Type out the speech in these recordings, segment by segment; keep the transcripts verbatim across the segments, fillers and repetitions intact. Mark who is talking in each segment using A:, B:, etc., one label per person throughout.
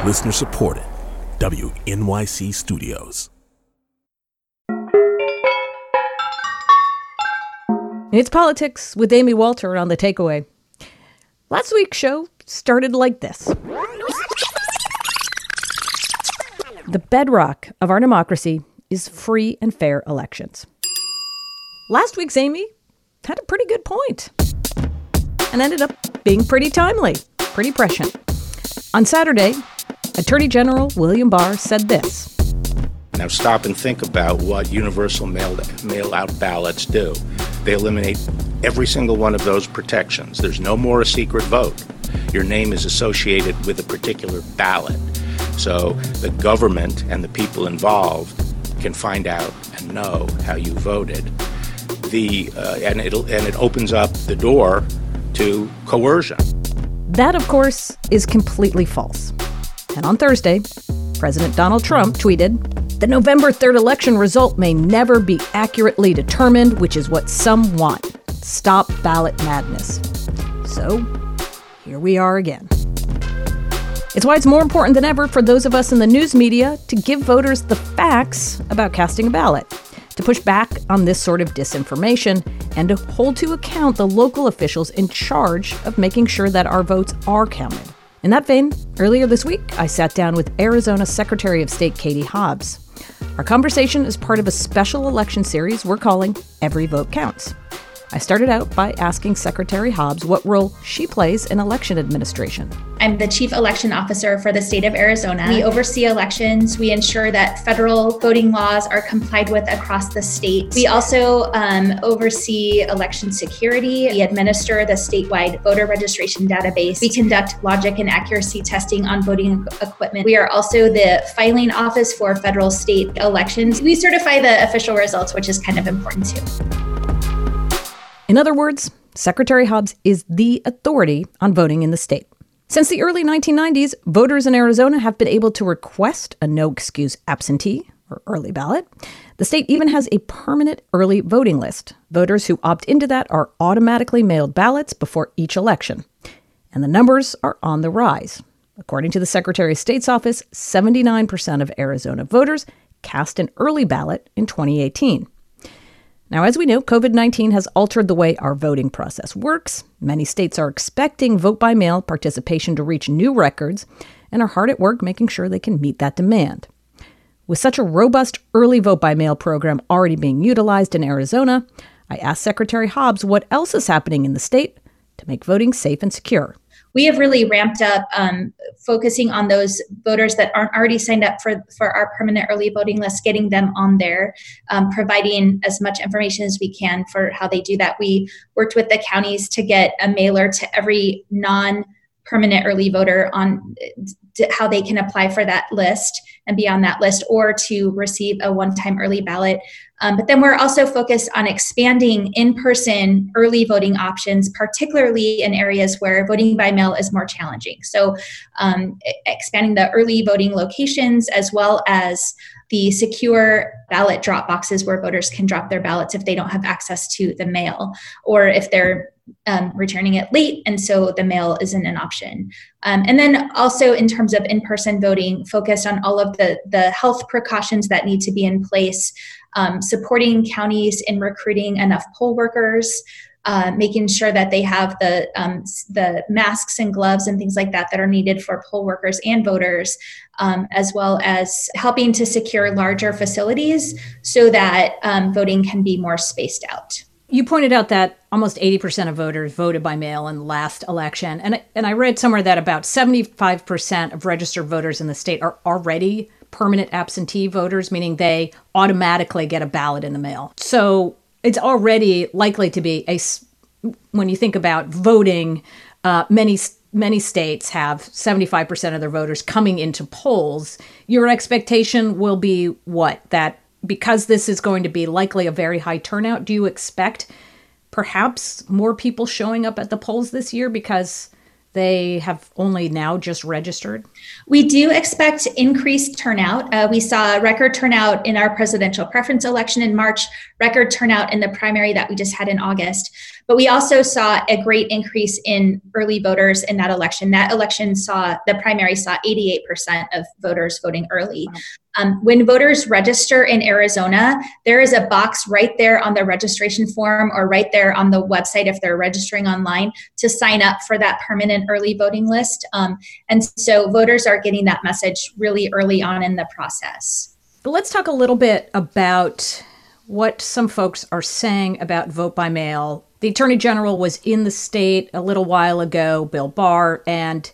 A: Listener supported. W N Y C Studios.
B: It's Politics with Amy Walter on The Takeaway. Last week's show started like this. The bedrock of our democracy is free and fair elections. Last week's Amy had a pretty good point and ended up being pretty timely, pretty prescient. On Saturday, Attorney General William Barr said this.
C: Now stop and think about what universal mail, mail-out ballots do. They eliminate every single one of those protections. There's no more a secret vote. Your name is associated with a particular ballot. So the government and the people involved can find out and know how you voted. The uh, and it'll and it opens up the door to coercion.
B: That, of course, is completely false. And on Thursday, President Donald Trump tweeted, "The November third election result may never be accurately determined, which is what some want. Stop ballot madness." So, here we are again. It's why it's more important than ever for those of us in the news media to give voters the facts about casting a ballot, to push back on this sort of disinformation, and to hold to account the local officials in charge of making sure that our votes are counted. In that vein, earlier this week, I sat down with Arizona Secretary of State Katie Hobbs. Our conversation is part of a special election series we're calling Every Vote Counts. I started out by asking Secretary Hobbs what role she plays in election administration.
D: I'm the Chief Election Officer for the state of Arizona. We oversee elections. We ensure that federal voting laws are complied with across the state. We also um, oversee election security. We administer the statewide voter registration database. We conduct logic and accuracy testing on voting equipment. We are also the filing office for federal state elections. We certify the official results, which is kind of important too.
B: In other words, Secretary Hobbs is the authority on voting in the state. Since the early nineteen nineties, voters in Arizona have been able to request a no-excuse absentee or early ballot. The state even has a permanent early voting list. Voters who opt into that are automatically mailed ballots before each election. And the numbers are on the rise. According to the Secretary of State's office, seventy-nine percent of Arizona voters cast an early ballot in twenty eighteen. Now, as we know, covid nineteen has altered the way our voting process works. Many states are expecting vote-by-mail participation to reach new records and are hard at work making sure they can meet that demand. With such a robust early vote-by-mail program already being utilized in Arizona, I asked Secretary Hobbs what else is happening in the state to make voting safe and secure.
D: We have really ramped up um, focusing on those voters that aren't already signed up for, for our permanent early voting list, getting them on there, um, providing as much information as we can for how they do that. We worked with the counties to get a mailer to every non-permanent early voter on how they can apply for that list and be on that list or to receive a one-time early ballot. Um, but then we're also focused on expanding in-person early voting options, particularly in areas where voting by mail is more challenging. So um, expanding the early voting locations as well as the secure ballot drop boxes where voters can drop their ballots if they don't have access to the mail or if they're um, returning it late and so the mail isn't an option. Um, and then also in terms of in-person voting, focused on all of the, the health precautions that need to be in place, um, supporting counties in recruiting enough poll workers, uh, making sure that they have the um, the masks and gloves and things like that that are needed for poll workers and voters, um, as well as helping to secure larger facilities so that um, voting can be more spaced out.
B: You pointed out that almost eighty percent of voters voted by mail in the last election. And, and I read somewhere that about seventy-five percent of registered voters in the state are already permanent absentee voters, meaning they automatically get a ballot in the mail. So it's already likely to be a, when you think about voting, uh, many many states have seventy-five percent of their voters coming into polls. Your expectation will be what? That because this is going to be likely a very high turnout, do you expect perhaps more people showing up at the polls this year because they have only now just registered?
D: We do expect increased turnout. Uh, we saw record turnout in our presidential preference election in March, record turnout in the primary that we just had in August. But we also saw a great increase in early voters in that election. That election saw, the primary saw eighty-eight percent of voters voting early. Wow. Um, when voters register in Arizona, there is a box right there on the registration form or right there on the website if they're registering online to sign up for that permanent early voting list. Um, and so voters are getting that message really early on in the process.
B: But let's talk a little bit about what some folks are saying about vote by mail. The Attorney General was in the state a little while ago, Bill Barr, and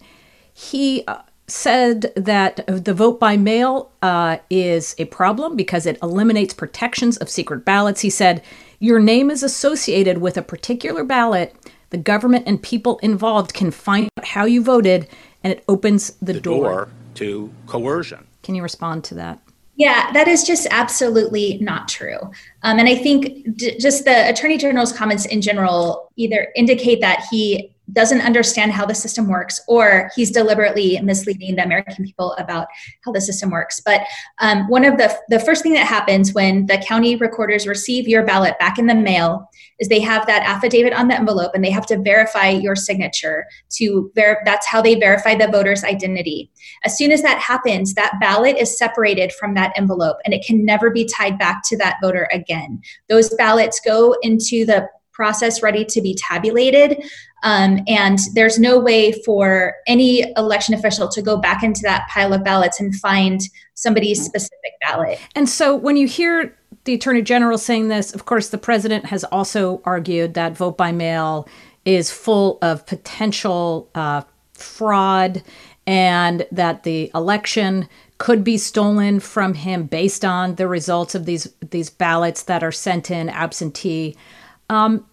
B: he uh, said that the vote by mail uh, is a problem because it eliminates protections of secret ballots. He said, your name is associated with a particular ballot. The government and people involved can find out how you voted, and it opens the,
C: the
B: door.
C: door to coercion.
B: Can you respond to that?
D: Yeah, that is just absolutely not true. Um, and I think d- just the Attorney General's comments in general either indicate that he doesn't understand how the system works, or he's deliberately misleading the American people about how the system works. But um, one of the, the first thing that happens when the county recorders receive your ballot back in the mail is they have that affidavit on the envelope and they have to verify your signature to ver- that's how they verify the voter's identity. As soon as that happens, that ballot is separated from that envelope and it can never be tied back to that voter again. Those ballots go into the process ready to be tabulated. Um, and there's no way for any election official to go back into that pile of ballots and find somebody's specific ballot.
B: And so when you hear the Attorney General saying this, of course, the president has also argued that vote by mail is full of potential uh, fraud and that the election could be stolen from him based on the results of these, these ballots that are sent in absentee. Um,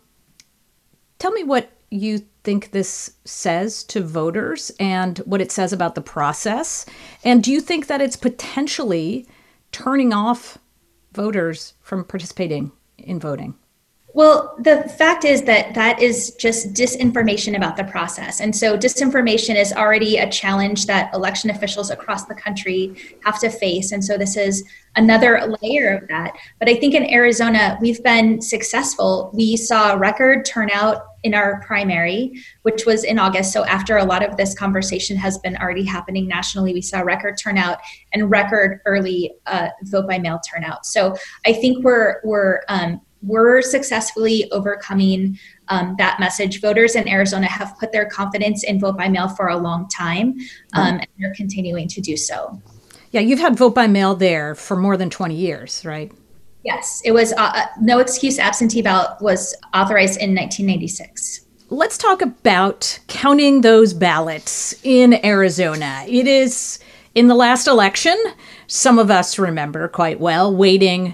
B: tell me what you think this says to voters and what it says about the process. And do you think that it's potentially turning off voters from participating in voting?
D: Well, the fact is that that is just disinformation about the process. And so disinformation is already a challenge that election officials across the country have to face. And so this is another layer of that. But I think in Arizona, we've been successful. We saw record turnout in our primary, which was in August. So after a lot of this conversation has been already happening nationally, we saw record turnout and record early uh, vote by mail turnout. So I think we're we're um, we're successfully overcoming um, that message. Voters in Arizona have put their confidence in vote by mail for a long time, um, and they're continuing to do so.
B: Yeah, you've had vote by mail there for more than twenty years, right?
D: Yes, it was uh, no excuse absentee ballot was authorized in nineteen ninety-six.
B: Let's talk about counting those ballots in Arizona. It is in the last election, some of us remember quite well, waiting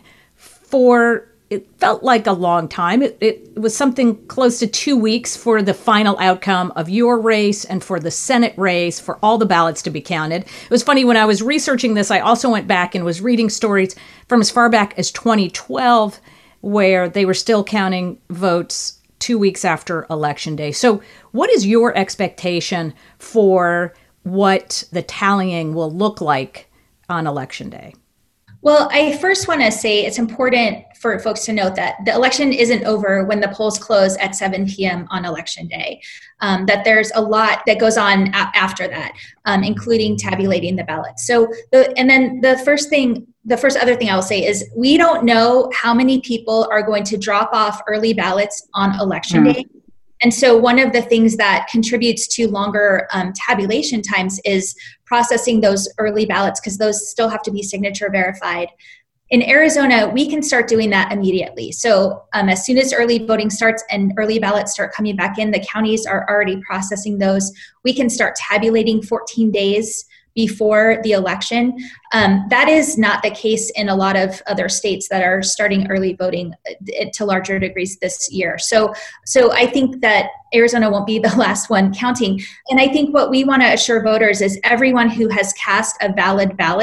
B: for, it felt like a long time. It, it was something close to two weeks for the final outcome of your race and for the Senate race, for all the ballots to be counted. It was funny, when I was researching this, I also went back and was reading stories from as far back as twenty twelve, where they were still counting votes two weeks after Election Day. So what is your expectation for what the tallying will look like on Election Day?
D: Well, I first want to say it's important for folks to note that the election isn't over when the polls close at seven p.m. on Election Day, um, that there's a lot that goes on a- after that, um, including tabulating the ballots. So, the, and then the first thing, the first other thing I will say is we don't know how many people are going to drop off early ballots on Election mm. Day. And so one of the things that contributes to longer um, tabulation times is processing those early ballots, because those still have to be signature verified. In Arizona, we can start doing that immediately. So um, as soon as early voting starts and early ballots start coming back in, the counties are already processing those. We can start tabulating fourteen days before the election. Um, that is not the case in a lot of other states that are starting early voting to larger degrees this year. So, so I think that Arizona won't be the last one counting. And I think what we want to assure voters is everyone who has cast a valid ballot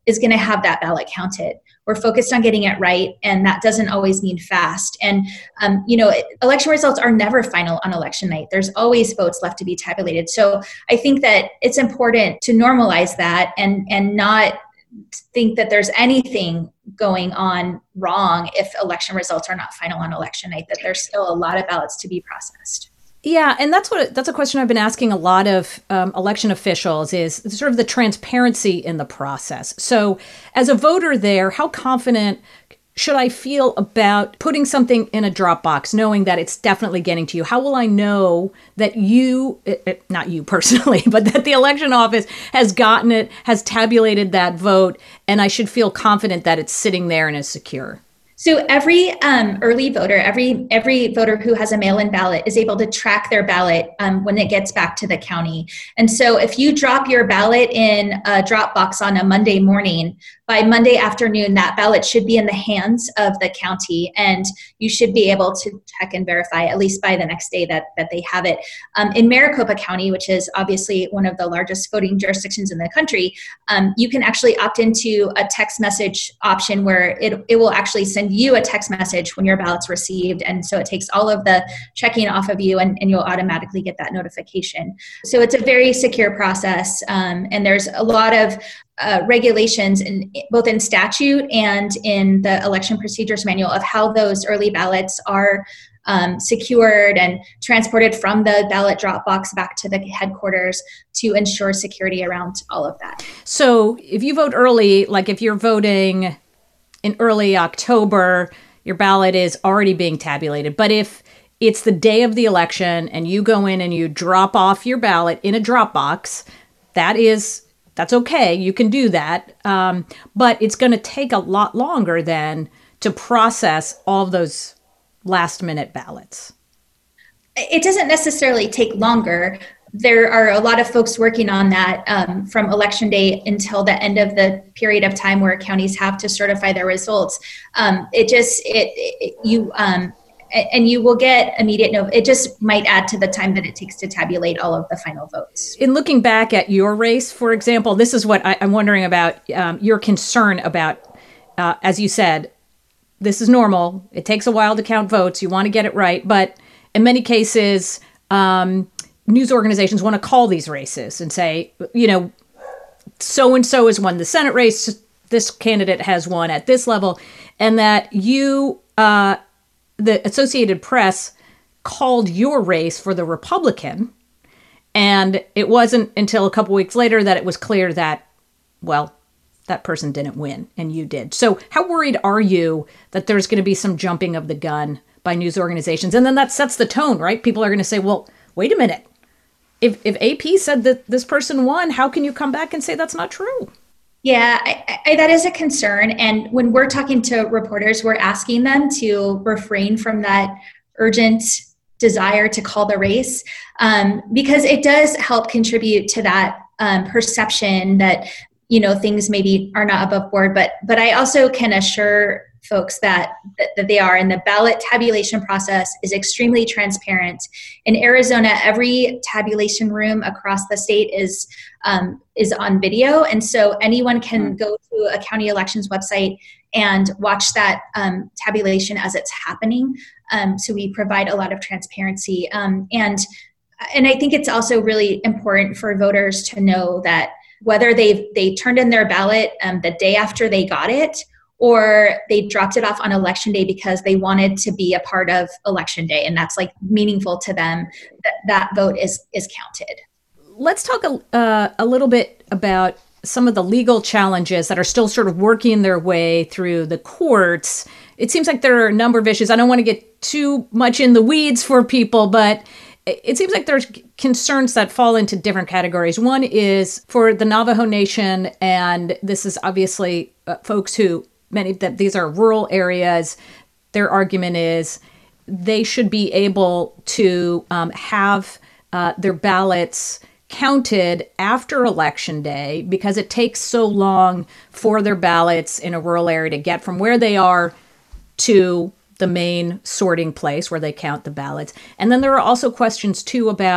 D: is going to have that ballot counted. We're focused on getting it right, and that doesn't always mean fast. And, um, you know, election results are never final on election night. There's always votes left to be tabulated. So I think that it's important to normalize that and, and not think that there's anything going on wrong if election results are not final on election night, that there's still a lot of ballots to be processed.
B: Yeah, and that's what that's a question I've been asking a lot of um, election officials is sort of the transparency in the process. So as a voter there, how confident should I feel about putting something in a drop box, knowing that it's definitely getting to you? How will I know that you, not you personally, but that the election office has gotten it, has tabulated that vote, and I should feel confident that it's sitting there and is secure?
D: So every um, early voter, every every voter who has a mail-in ballot is able to track their ballot um, when it gets back to the county. And so if you drop your ballot in a drop box on a Monday morning, by Monday afternoon, that ballot should be in the hands of the county, and you should be able to check and verify at least by the next day that, that they have it. Um, in Maricopa County, which is obviously one of the largest voting jurisdictions in the country, um, you can actually opt into a text message option where it, it will actually send you a text message when your ballot's received. And so it takes all of the checking off of you, and, and you'll automatically get that notification. So it's a very secure process, um, and there's a lot of Uh, regulations in both in statute and in the election procedures manual of how those early ballots are um, secured and transported from the ballot drop box back to the headquarters to ensure security around all of that.
B: So if you vote early, like if you're voting in early October, your ballot is already being tabulated. But if it's the day of the election and you go in and you drop off your ballot in a drop box, that is That's okay. You can do that. Um, but it's going to take a lot longer then to process all of those last minute ballots.
D: It doesn't necessarily take longer. There are a lot of folks working on that um, from election day until the end of the period of time where counties have to certify their results. Um, it just, it, it you, um, and you will get immediate no. It just might add to the time that it takes to tabulate all of the final votes.
B: In looking back at your race, for example, this is what I, I'm wondering about, um, your concern about, uh, as you said, this is normal. It takes a while to count votes. You want to get it right. But in many cases, um, news organizations want to call these races and say, you know, so-and-so has won the Senate race. This candidate has won at this level. And that you... Uh, the Associated Press called your race for the Republican, and it wasn't until a couple weeks later that it was clear that, well, that person didn't win and you did. So how worried are you that there's going to be some jumping of the gun by news organizations? And then that sets the tone, right? People are going to say, well, wait a minute. If, if A P said that this person won, how can you come back and say that's not true?
D: Yeah, I, I, that is a concern. And when we're talking to reporters, we're asking them to refrain from that urgent desire to call the race, um, because it does help contribute to that um, perception that, you know, things maybe are not above board. But but I also can assure folks that, that that they are, and the ballot tabulation process is extremely transparent. In Arizona, every tabulation room across the state is um, is on video, and so anyone can go to a county elections website and watch that um, tabulation as it's happening. Um, so we provide a lot of transparency, um, and and I think it's also really important for voters to know that whether they they turned in their ballot um, the day after they got it, or they dropped it off on election day because they wanted to be a part of election day, and that's like meaningful to them, that that vote is is counted.
B: Let's talk a, uh, a little bit about some of the legal challenges that are still sort of working their way through the courts. It seems like there are a number of issues. I don't want to get too much in the weeds for people, but it seems like there's concerns that fall into different categories. One is for the Navajo Nation, and this is obviously uh, folks who, many that these are rural areas. Their argument is they should be able to um, have uh, their ballots counted after election day because it takes so long for their ballots in a rural area to get from where they are to the main sorting place where they count the ballots. And then there are also questions too about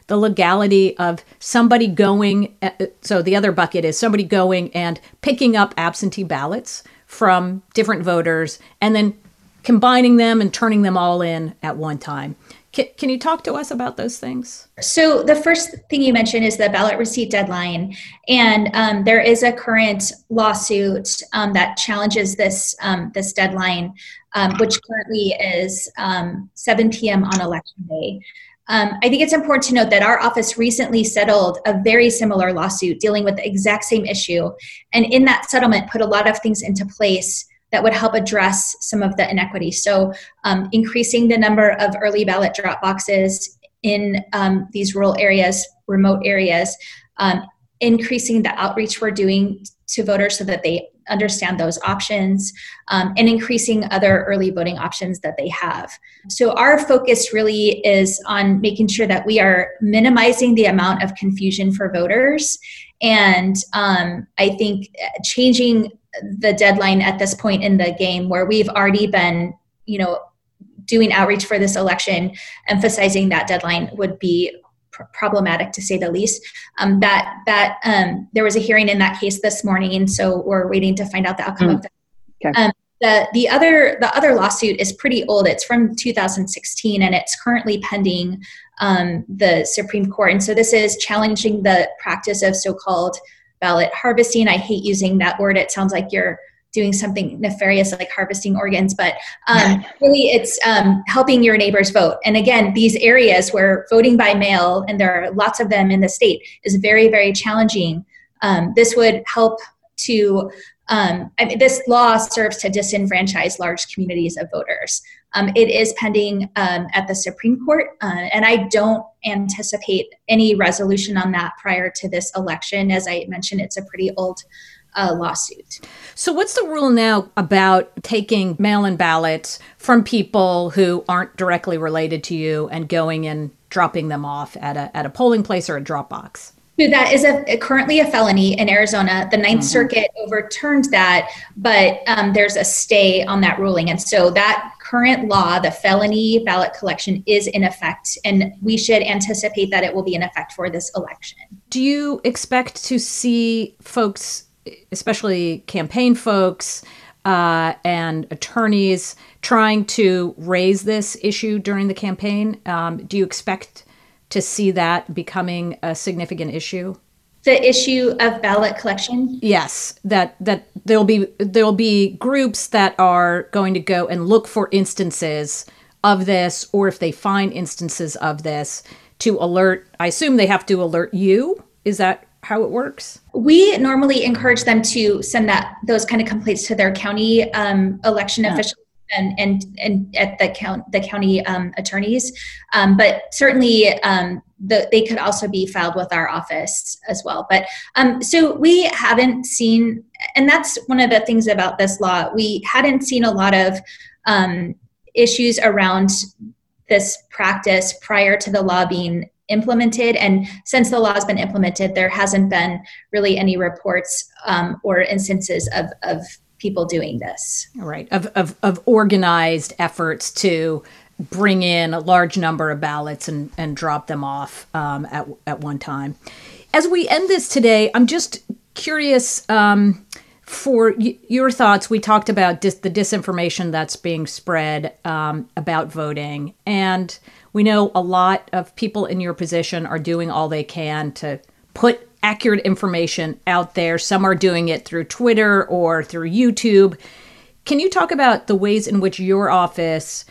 B: the legality of somebody going, so the other bucket is somebody going and picking up absentee ballots from different voters and then combining them and turning them all in at one time. Can, can you talk to us about those things?
D: So the first thing you mentioned is the ballot receipt deadline. And um, there is a current lawsuit um, that challenges this, um, this deadline, um, which currently is um, seven p.m. on election day. Um, I think it's important to note that our office recently settled a very similar lawsuit dealing with the exact same issue. And in that settlement, put a lot of things into place that would help address some of the inequities. So um, increasing the number of early ballot drop boxes in um, these rural areas, remote areas, um, increasing the outreach we're doing to voters so that they understand those options, um, and increasing other early voting options that they have. So our focus really is on making sure that we are minimizing the amount of confusion for voters. And um, I think changing the deadline at this point in the game where we've already been, you know, doing outreach for this election, emphasizing that deadline would be pr- problematic to say the least. Um, that that um, there was a hearing in that case this morning, and so we're waiting to find out the outcome mm. of that. Okay. Um, the the other the other lawsuit is pretty old. It's from two thousand sixteen, and it's currently pending um, the Supreme Court. And so this is challenging the practice of so-called ballot harvesting. I hate using that word. It sounds like you're doing something nefarious like harvesting organs, but um, really it's um, helping your neighbors vote. And again, these areas where voting by mail, and there are lots of them in the state, is very, very challenging. Um, this would help to, um, I mean, this law serves to disenfranchise large communities of voters. Um, it is pending um, at the Supreme Court, uh, and I don't anticipate any resolution on that prior to this election. As I mentioned, it's a pretty old uh, lawsuit.
B: So what's the rule now about taking mail-in ballots from people who aren't directly related to you and going and dropping them off at a at a polling place or a drop box?
D: So that is a, currently a felony in Arizona. The Ninth mm-hmm. Circuit overturned that, but um, there's a stay on that ruling. And so that current law, the felony ballot collection, is in effect, and we should anticipate that it will be in effect for this election.
B: Do you expect to see folks, especially campaign folks uh, and attorneys, trying to raise this issue during the campaign? Um, do you expect to see that becoming a significant issue?
D: The issue of ballot collection?
B: Yes, that that there'll be there'll be groups that are going to go and look for instances of this, or if they find instances of this, to alert. I assume they have to alert you. Is that how it works?
D: We normally encourage them to send that those kind of complaints to their county um, election yeah. officials. And, and and at the count the county um, attorneys, um, but certainly um, the, they could also be filed with our office as well. But um, so we haven't seen, and that's one of the things about this law. We hadn't seen a lot of um, issues around this practice prior to the law being implemented, and since the law has been implemented, there hasn't been really any reports um, or instances of of people doing this.
B: Right, of, of of organized efforts to bring in a large number of ballots and, and drop them off um, at at one time. As we end this today, I'm just curious um, for y- your thoughts. We talked about dis- the disinformation that's being spread um, about voting, and we know a lot of people in your position are doing all they can to put accurate information out there. Some are doing it through Twitter or through YouTube. Can you talk about the ways in which your office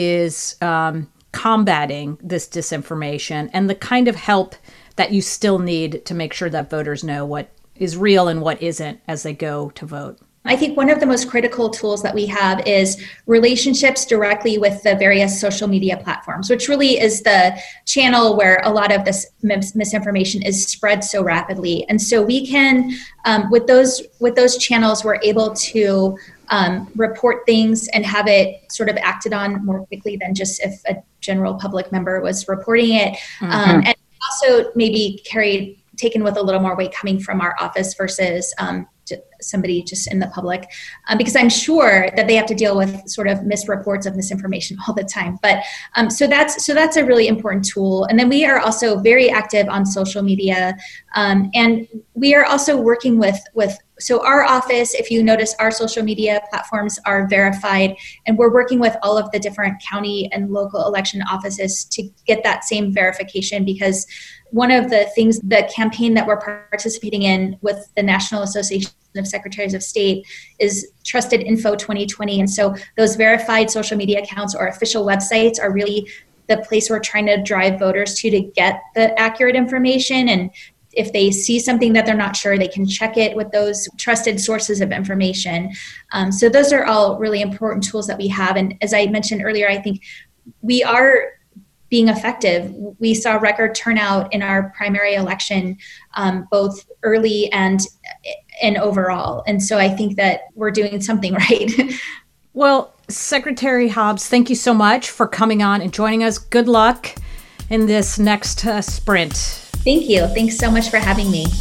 B: is um, combating this disinformation and the kind of help that you still need to make sure that voters know what is real and what isn't as they go to vote?
D: I think one of the most critical tools that we have is relationships directly with the various social media platforms, which really is the channel where a lot of this mis- misinformation is spread so rapidly. And so we can, um, with those with those channels, we're able to um, report things and have it sort of acted on more quickly than just if a general public member was reporting it. Mm-hmm. Um, and also maybe carried, taken with a little more weight coming from our office versus um, somebody just in the public, um, because I'm sure that they have to deal with sort of misreports of misinformation all the time. But um, so that's so that's a really important tool. And then we are also very active on social media, um, and we are also working with with. So our office, if you notice, our social media platforms are verified, and we're working with all of the different county and local election offices to get that same verification, because one of the things, the campaign that we're participating in with the National Association of Secretaries of State is Trusted Info twenty twenty. And so those verified social media accounts or official websites are really the place we're trying to drive voters to to get the accurate information. And if they see something that they're not sure, they can check it with those trusted sources of information. Um, so those are all really important tools that we have. And as I mentioned earlier, I think we are being effective. We saw record turnout in our primary election, um, both early and and overall. And so I think that we're doing something right.
B: Well, Secretary Hobbs, thank you so much for coming on and joining us. Good luck in this next uh, sprint.
D: Thank you. Thanks so much for having me.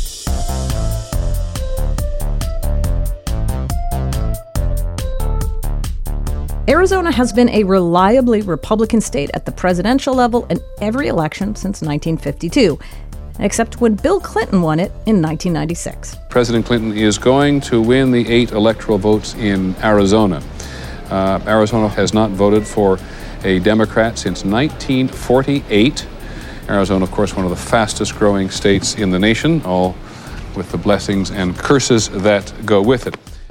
B: Arizona has been a reliably Republican state at the presidential level in every election since nineteen fifty-two, except when Bill Clinton won it in nineteen ninety-six.
E: President Clinton is going to win the eight electoral votes in Arizona. Uh, Arizona has not voted for a Democrat since nineteen forty-eight. Arizona, of course, one of the fastest growing states in the nation, all with the blessings and curses that go with it.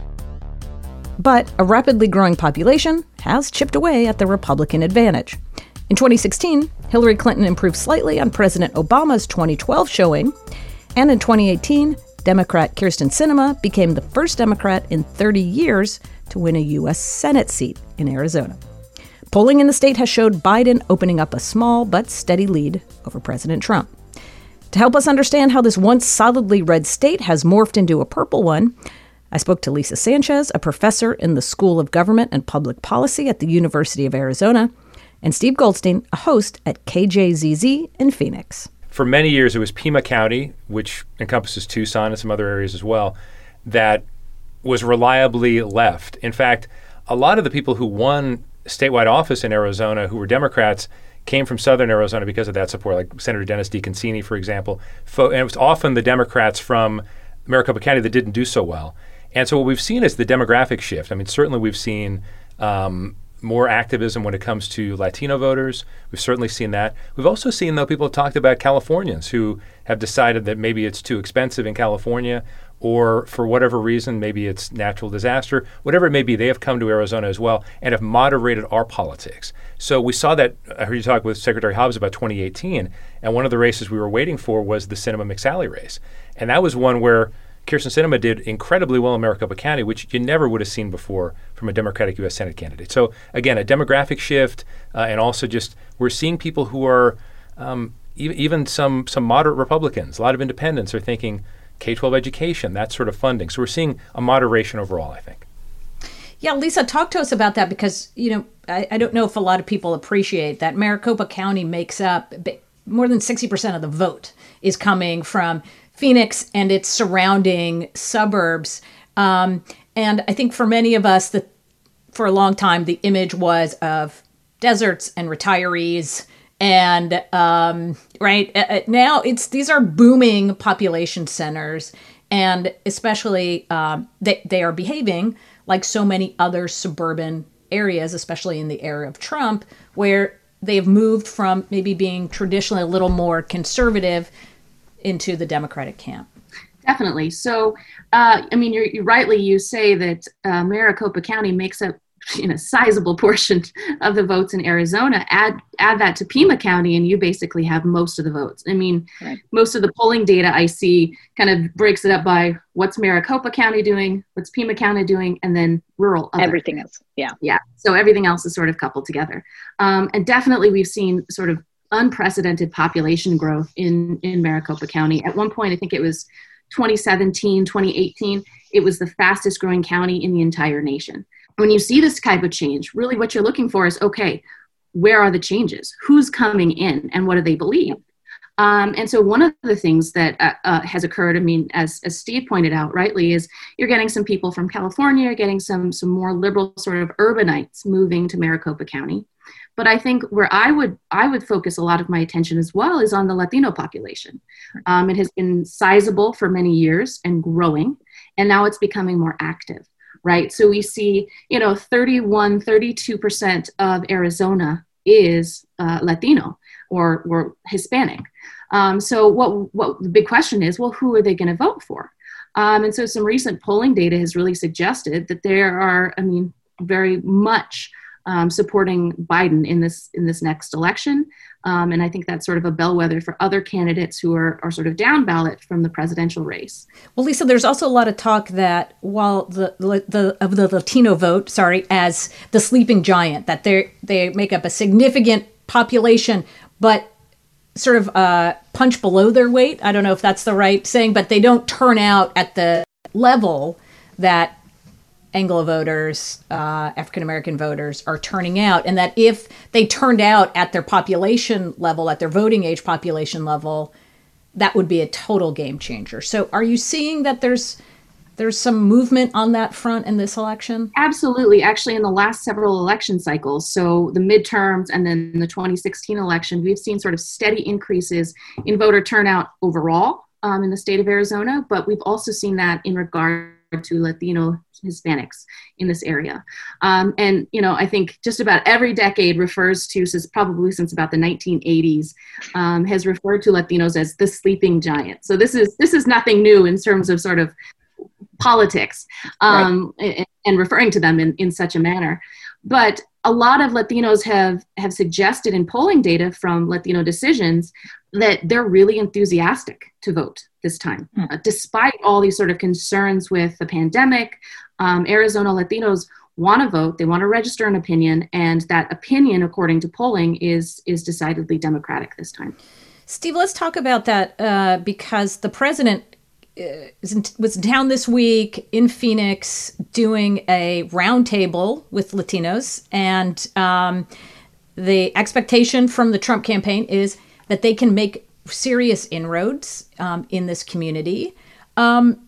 B: But a rapidly growing population has chipped away at the Republican advantage. In twenty sixteen, Hillary Clinton improved slightly on President Obama's twenty twelve showing, and in twenty eighteen, Democrat Kyrsten Sinema became the first Democrat in thirty years to win a U S Senate seat in Arizona. Polling in the state has showed Biden opening up a small but steady lead over President Trump. To help us understand how this once solidly red state has morphed into a purple one, I spoke to Lisa Sanchez, a professor in the School of Government and Public Policy at the University of Arizona, and Steve Goldstein, a host at K J Z Z in Phoenix.
F: For many years, it was Pima County, which encompasses Tucson and some other areas as well, that was reliably left. In fact, a lot of the people who won statewide office in Arizona who were Democrats came from southern Arizona because of that support, like Senator Dennis DeConcini, for example. And it was often the Democrats from Maricopa County that didn't do so well. And so what we've seen is the demographic shift. I mean, certainly we've seen um, more activism when it comes to Latino voters. We've certainly seen that. We've also seen, though, people have talked about Californians who have decided that maybe it's too expensive in California, or for whatever reason, maybe it's natural disaster, whatever it may be, they have come to Arizona as well and have moderated our politics. So we saw that, I heard you talk with Secretary Hobbs about twenty eighteen, and one of the races we were waiting for was the Sinema-McSally race. And that was one where Kyrsten Sinema did incredibly well in Maricopa County, which you never would have seen before from a Democratic U S Senate candidate. So again, a demographic shift, uh, and also just we're seeing people who are, um, e- even some some moderate Republicans, a lot of independents are thinking K twelve education, that sort of funding. So we're seeing a moderation overall, I think.
B: Yeah, Lisa, talk to us about that, because, you know, I, I don't know if a lot of people appreciate that Maricopa County makes up more than sixty percent of the vote is coming from Phoenix and its surrounding suburbs. Um, and I think for many of us, that for a long time, the image was of deserts and retirees. And um, right uh, now, it's these are booming population centers, and especially um, they they are behaving like so many other suburban areas, especially in the era of Trump, where they've moved from maybe being traditionally a little more conservative into the Democratic camp.
G: Definitely. So, uh, I mean, you're, you rightly you say that uh, Maricopa County makes up, you know, sizable portion of the votes in Arizona. Add add that to Pima County, and you basically have most of the votes. I mean, right. Most of the polling data I see kind of breaks it up by what's Maricopa County doing, what's Pima County doing, and then rural. Other.
B: Everything else, yeah,
G: yeah. So everything else is sort of coupled together, um, and definitely we've seen sort of unprecedented population growth in in Maricopa County. At one point, I think it was twenty seventeen, twenty eighteen. It was the fastest growing county in the entire nation. When you see this type of change, really what you're looking for is, okay, where are the changes? Who's coming in and what do they believe? Um, and so one of the things that uh, uh, has occurred, I mean, as, as Steve pointed out rightly, is you're getting some people from California, you're getting some, some more liberal sort of urbanites moving to Maricopa County. But I think where I would I would focus a lot of my attention as well is on the Latino population. Um, it has been sizable for many years and growing, and now it's becoming more active, right? So we see, you know, thirty-one, thirty-two percent of Arizona is uh, Latino or, or Hispanic. Um, so what, what the big question is, well, who are they going to vote for? Um, and so some recent polling data has really suggested that there are, I mean, very much Um, supporting Biden in this in this next election. Um, and I think that's sort of a bellwether for other candidates who are, are sort of down ballot from the presidential race.
B: Well, Lisa, there's also a lot of talk that while the the, the of the Latino vote, sorry, as the sleeping giant, that they they make up a significant population, but sort of uh, punch below their weight. I don't know if that's the right saying, but they don't turn out at the level that Anglo voters, uh, African-American voters are turning out, and that if they turned out at their population level, at their voting age population level, that would be a total game changer. So are you seeing that there's there's some movement on that front in this election?
G: Absolutely. Actually, in the last several election cycles, so the midterms and then the twenty sixteen election, we've seen sort of steady increases in voter turnout overall um, in the state of Arizona, but we've also seen that in regard to Latino Hispanics in this area. Um, and, you know, I think just about every decade refers to, since probably since about the nineteen eighties, um, has referred to Latinos as the sleeping giant. So this is this is nothing new in terms of sort of politics um, right. and, and referring to them in, in such a manner. But a lot of Latinos have, have suggested in polling data from Latino Decisions that they're really enthusiastic to vote this time. Mm. Uh, despite all these sort of concerns with the pandemic, um, Arizona Latinos want to vote, they want to register an opinion, and that opinion, according to polling, is, is decidedly Democratic this time.
B: Steve, let's talk about that uh, because the president is in, was in town this week in Phoenix doing a roundtable with Latinos, and um, the expectation from the Trump campaign is that they can make serious inroads um, in this community. Um,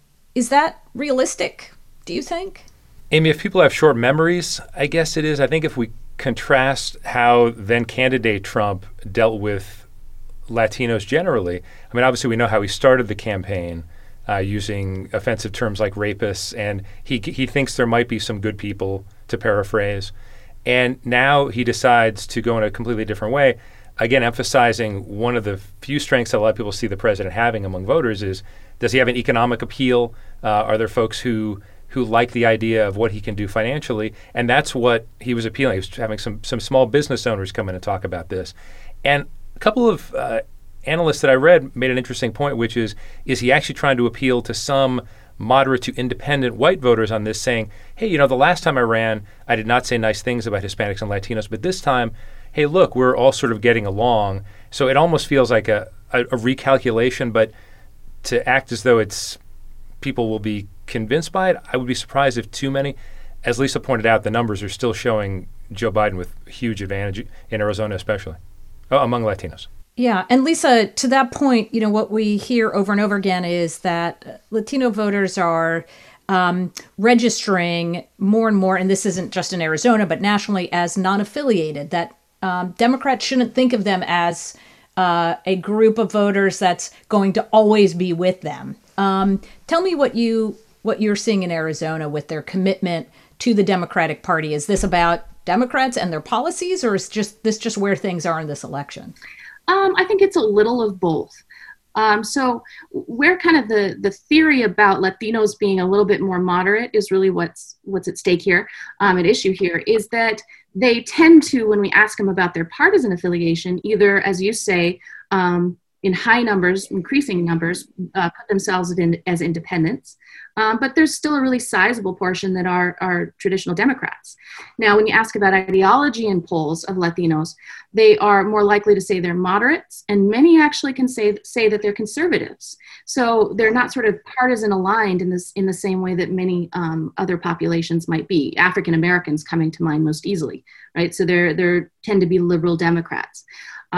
B: is that realistic, do you think?
F: Amy, if people have short memories, I guess it is. I think if we contrast how then candidate Trump dealt with Latinos generally, I mean, obviously we know how he started the campaign uh, using offensive terms like rapists, and he he thinks there might be some good people, to paraphrase. And now he decides to go in a completely different way. Again, emphasizing one of the few strengths that a lot of people see the president having among voters is, does he have an economic appeal? Uh, are there folks who who like the idea of what he can do financially? And that's what he was appealing. He was having some some small business owners come in and talk about this. And a couple of uh, analysts that I read made an interesting point, which is, is he actually trying to appeal to some moderate to independent white voters on this, saying, hey, you know, the last time I ran, I did not say nice things about Hispanics and Latinos, but this time, hey, look, we're all sort of getting along. So it almost feels like a, a, a recalculation, but to act as though it's people will be convinced by it, I would be surprised if too many. As Lisa pointed out, the numbers are still showing Joe Biden with huge advantage in Arizona, especially oh, among Latinos.
B: Yeah. And Lisa, to that point, you know, what we hear over and over again is that Latino voters are um, registering more and more, and this isn't just in Arizona, but nationally, as non-affiliated, that um, Democrats shouldn't think of them as uh, a group of voters that's going to always be with them. Um, tell me what you what you're seeing in Arizona with their commitment to the Democratic Party. Is this about Democrats and their policies, or is just this just where things are in this election?
G: Um, I think it's a little of both. Um, so where kind of the, the theory about Latinos being a little bit more moderate is really what's what's at stake here, um, at issue here, is that they tend to, when we ask them about their partisan affiliation, either, as you say, um, in high numbers, increasing numbers, uh, put themselves in, as independents. Um, but there's still a really sizable portion that are, are traditional Democrats. Now, when you ask about ideology in polls of Latinos, they are more likely to say they're moderates, and many actually can say, say that they're conservatives. So they're not sort of partisan aligned in this in the same way that many um, other populations might be. African Americans coming to mind most easily, right? So they're, they're tend to be liberal Democrats. Um,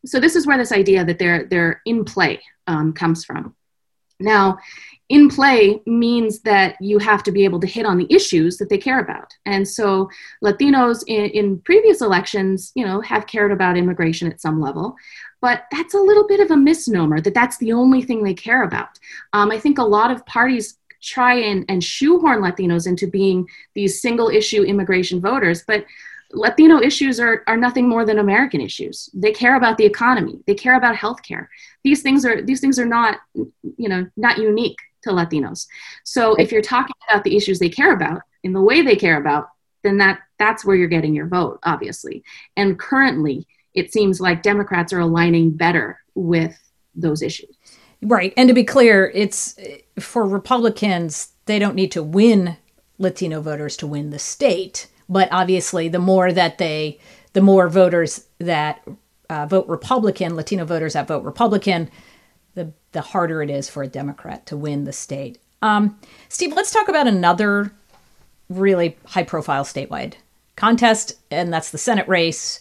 G: so this is where this idea that they're they're in play um, comes from. Now, in play means that you have to be able to hit on the issues that they care about. And so Latinos in, in previous elections, you know, have cared about immigration at some level, but that's a little bit of a misnomer that that's the only thing they care about. Um, I think a lot of parties try and, and shoehorn Latinos into being these single issue immigration voters, but Latino issues are, are nothing more than American issues. They care about the economy. They care about healthcare. These things are these things are not, you know, not unique to Latinos. So if you're talking about the issues they care about in the way they care about, then that that's where you're getting your vote, obviously. And currently, it seems like Democrats are aligning better with those issues.
B: Right. And to be clear, it's for Republicans, they don't need to win Latino voters to win the state. But obviously, the more that they, the more voters that uh, vote Republican, Latino voters that vote Republican, the the harder it is for a Democrat to win the state. Um, Steve, let's talk about another really high-profile statewide contest, and that's the Senate race.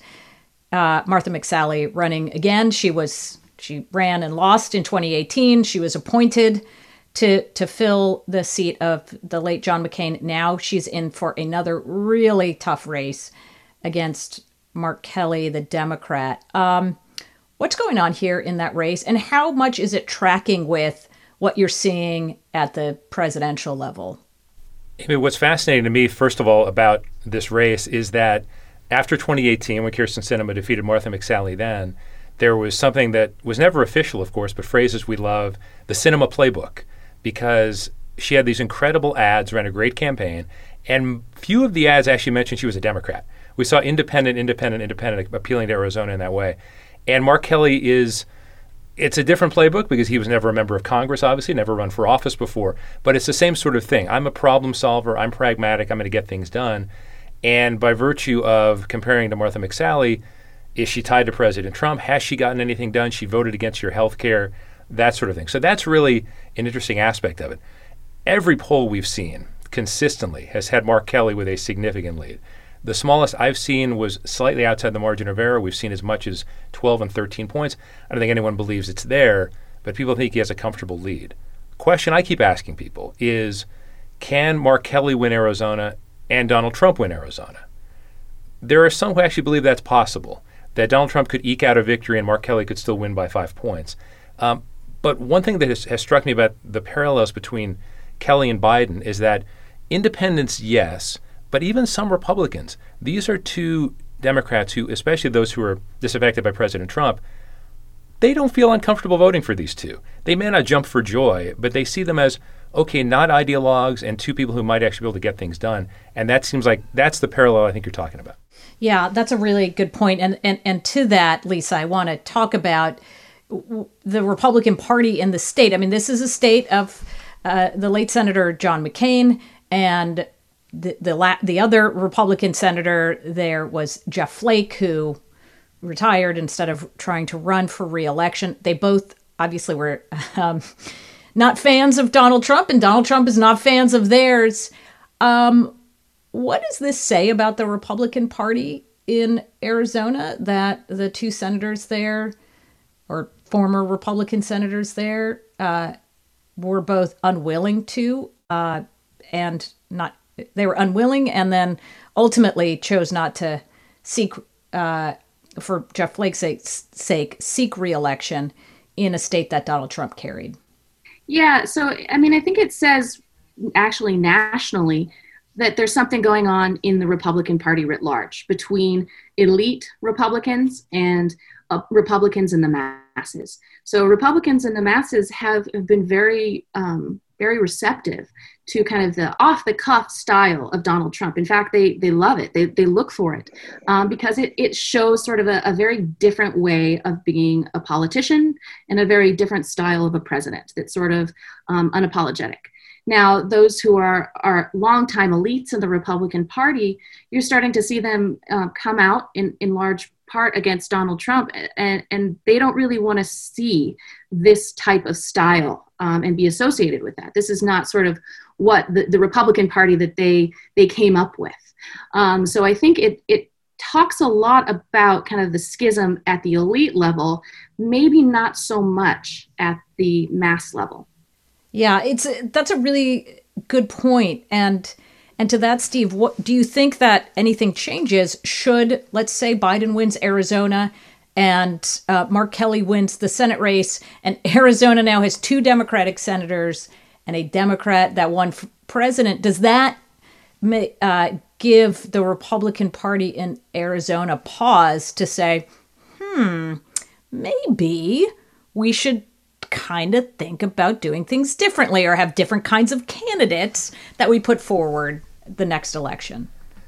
B: Uh, Martha McSally running again. She was she ran and lost in twenty eighteen. She was appointed to to fill the seat of the late John McCain. Now she's in for another really tough race against Mark Kelly, the Democrat. Um, what's going on here in that race, and how much is it tracking with what you're seeing at the presidential level?
F: I mean, what's fascinating to me, first of all, about this race is that after twenty eighteen, when Kyrsten Sinema defeated Martha McSally then, there was something that was never official, of course, but phrases we love, the Sinema playbook, because she had these incredible ads, ran a great campaign, and few of the ads actually mentioned she was a Democrat. We saw independent, independent, independent appealing to Arizona in that way. And Mark Kelly is, it's a different playbook because he was never a member of Congress, obviously, never run for office before, but it's the same sort of thing. I'm a problem solver, I'm pragmatic, I'm going to get things done. And by virtue of comparing to Martha McSally, is she tied to President Trump? Has she gotten anything done? She voted against your health care, that sort of thing. So that's really an interesting aspect of it. Every poll we've seen consistently has had Mark Kelly with a significant lead. The smallest I've seen was slightly outside the margin of error. We've seen as much as twelve and thirteen points. I don't think anyone believes it's there, but people think he has a comfortable lead. Question I keep asking people is, can Mark Kelly win Arizona and Donald Trump win Arizona? There are some who actually believe that's possible, that Donald Trump could eke out a victory and Mark Kelly could still win by five points. Um, but one thing that has, has struck me about the parallels between Kelly and Biden is that independents, yes, but even some Republicans, these are two Democrats who, especially those who are disaffected by President Trump, they don't feel uncomfortable voting for these two. They may not jump for joy, but they see them as, okay, not ideologues and two people who might actually be able to get things done. And that seems like that's the parallel I think you're talking about.
B: Yeah, that's a really good point. And and, and to that, Lisa, I want to talk about the Republican Party in the state. I mean, this is a state of uh, the late Senator John McCain, and the the, la- the other Republican senator there was Jeff Flake, who retired instead of trying to run for re-election. They both obviously were um, not fans of Donald Trump, and Donald Trump is not fans of theirs. Um, what does this say about the Republican Party in Arizona, that the two senators there, or former Republican senators there, uh, were both unwilling to, uh, and not, they were unwilling and then ultimately chose not to seek, uh, for Jeff Flake's sake, seek re-election in a state that Donald Trump carried?
G: Yeah, so, I mean, I think it says actually nationally that there's something going on in the Republican Party writ large between elite Republicans and uh, Republicans in the masses. So Republicans in the masses have, have been very, um, very receptive to kind of the off-the-cuff style of Donald Trump. In fact, they they love it. They they look for it um, because it, it shows sort of a, a very different way of being a politician and a very different style of a president that's sort of um, unapologetic. Now, those who are, are longtime elites in the Republican Party, you're starting to see them uh, come out in, in large part against Donald Trump, and, and they don't really want to see this type of style um, and be associated with that. This is not sort of what the, the Republican Party that they they came up with. Um, so I think it it talks a lot about kind of the schism at the elite level, maybe not so much at the mass level.
B: Yeah, it's that's a really good point. And and to that, Steve, what do you think that anything changes should, let's say, Biden wins Arizona and uh, Mark Kelly wins the Senate race, and Arizona now has two Democratic senators and a Democrat that won f- president? Does that uh, give the Republican Party in Arizona pause to say, hmm, maybe we should kind of think about doing things differently or have different kinds of candidates that we put forward the next election?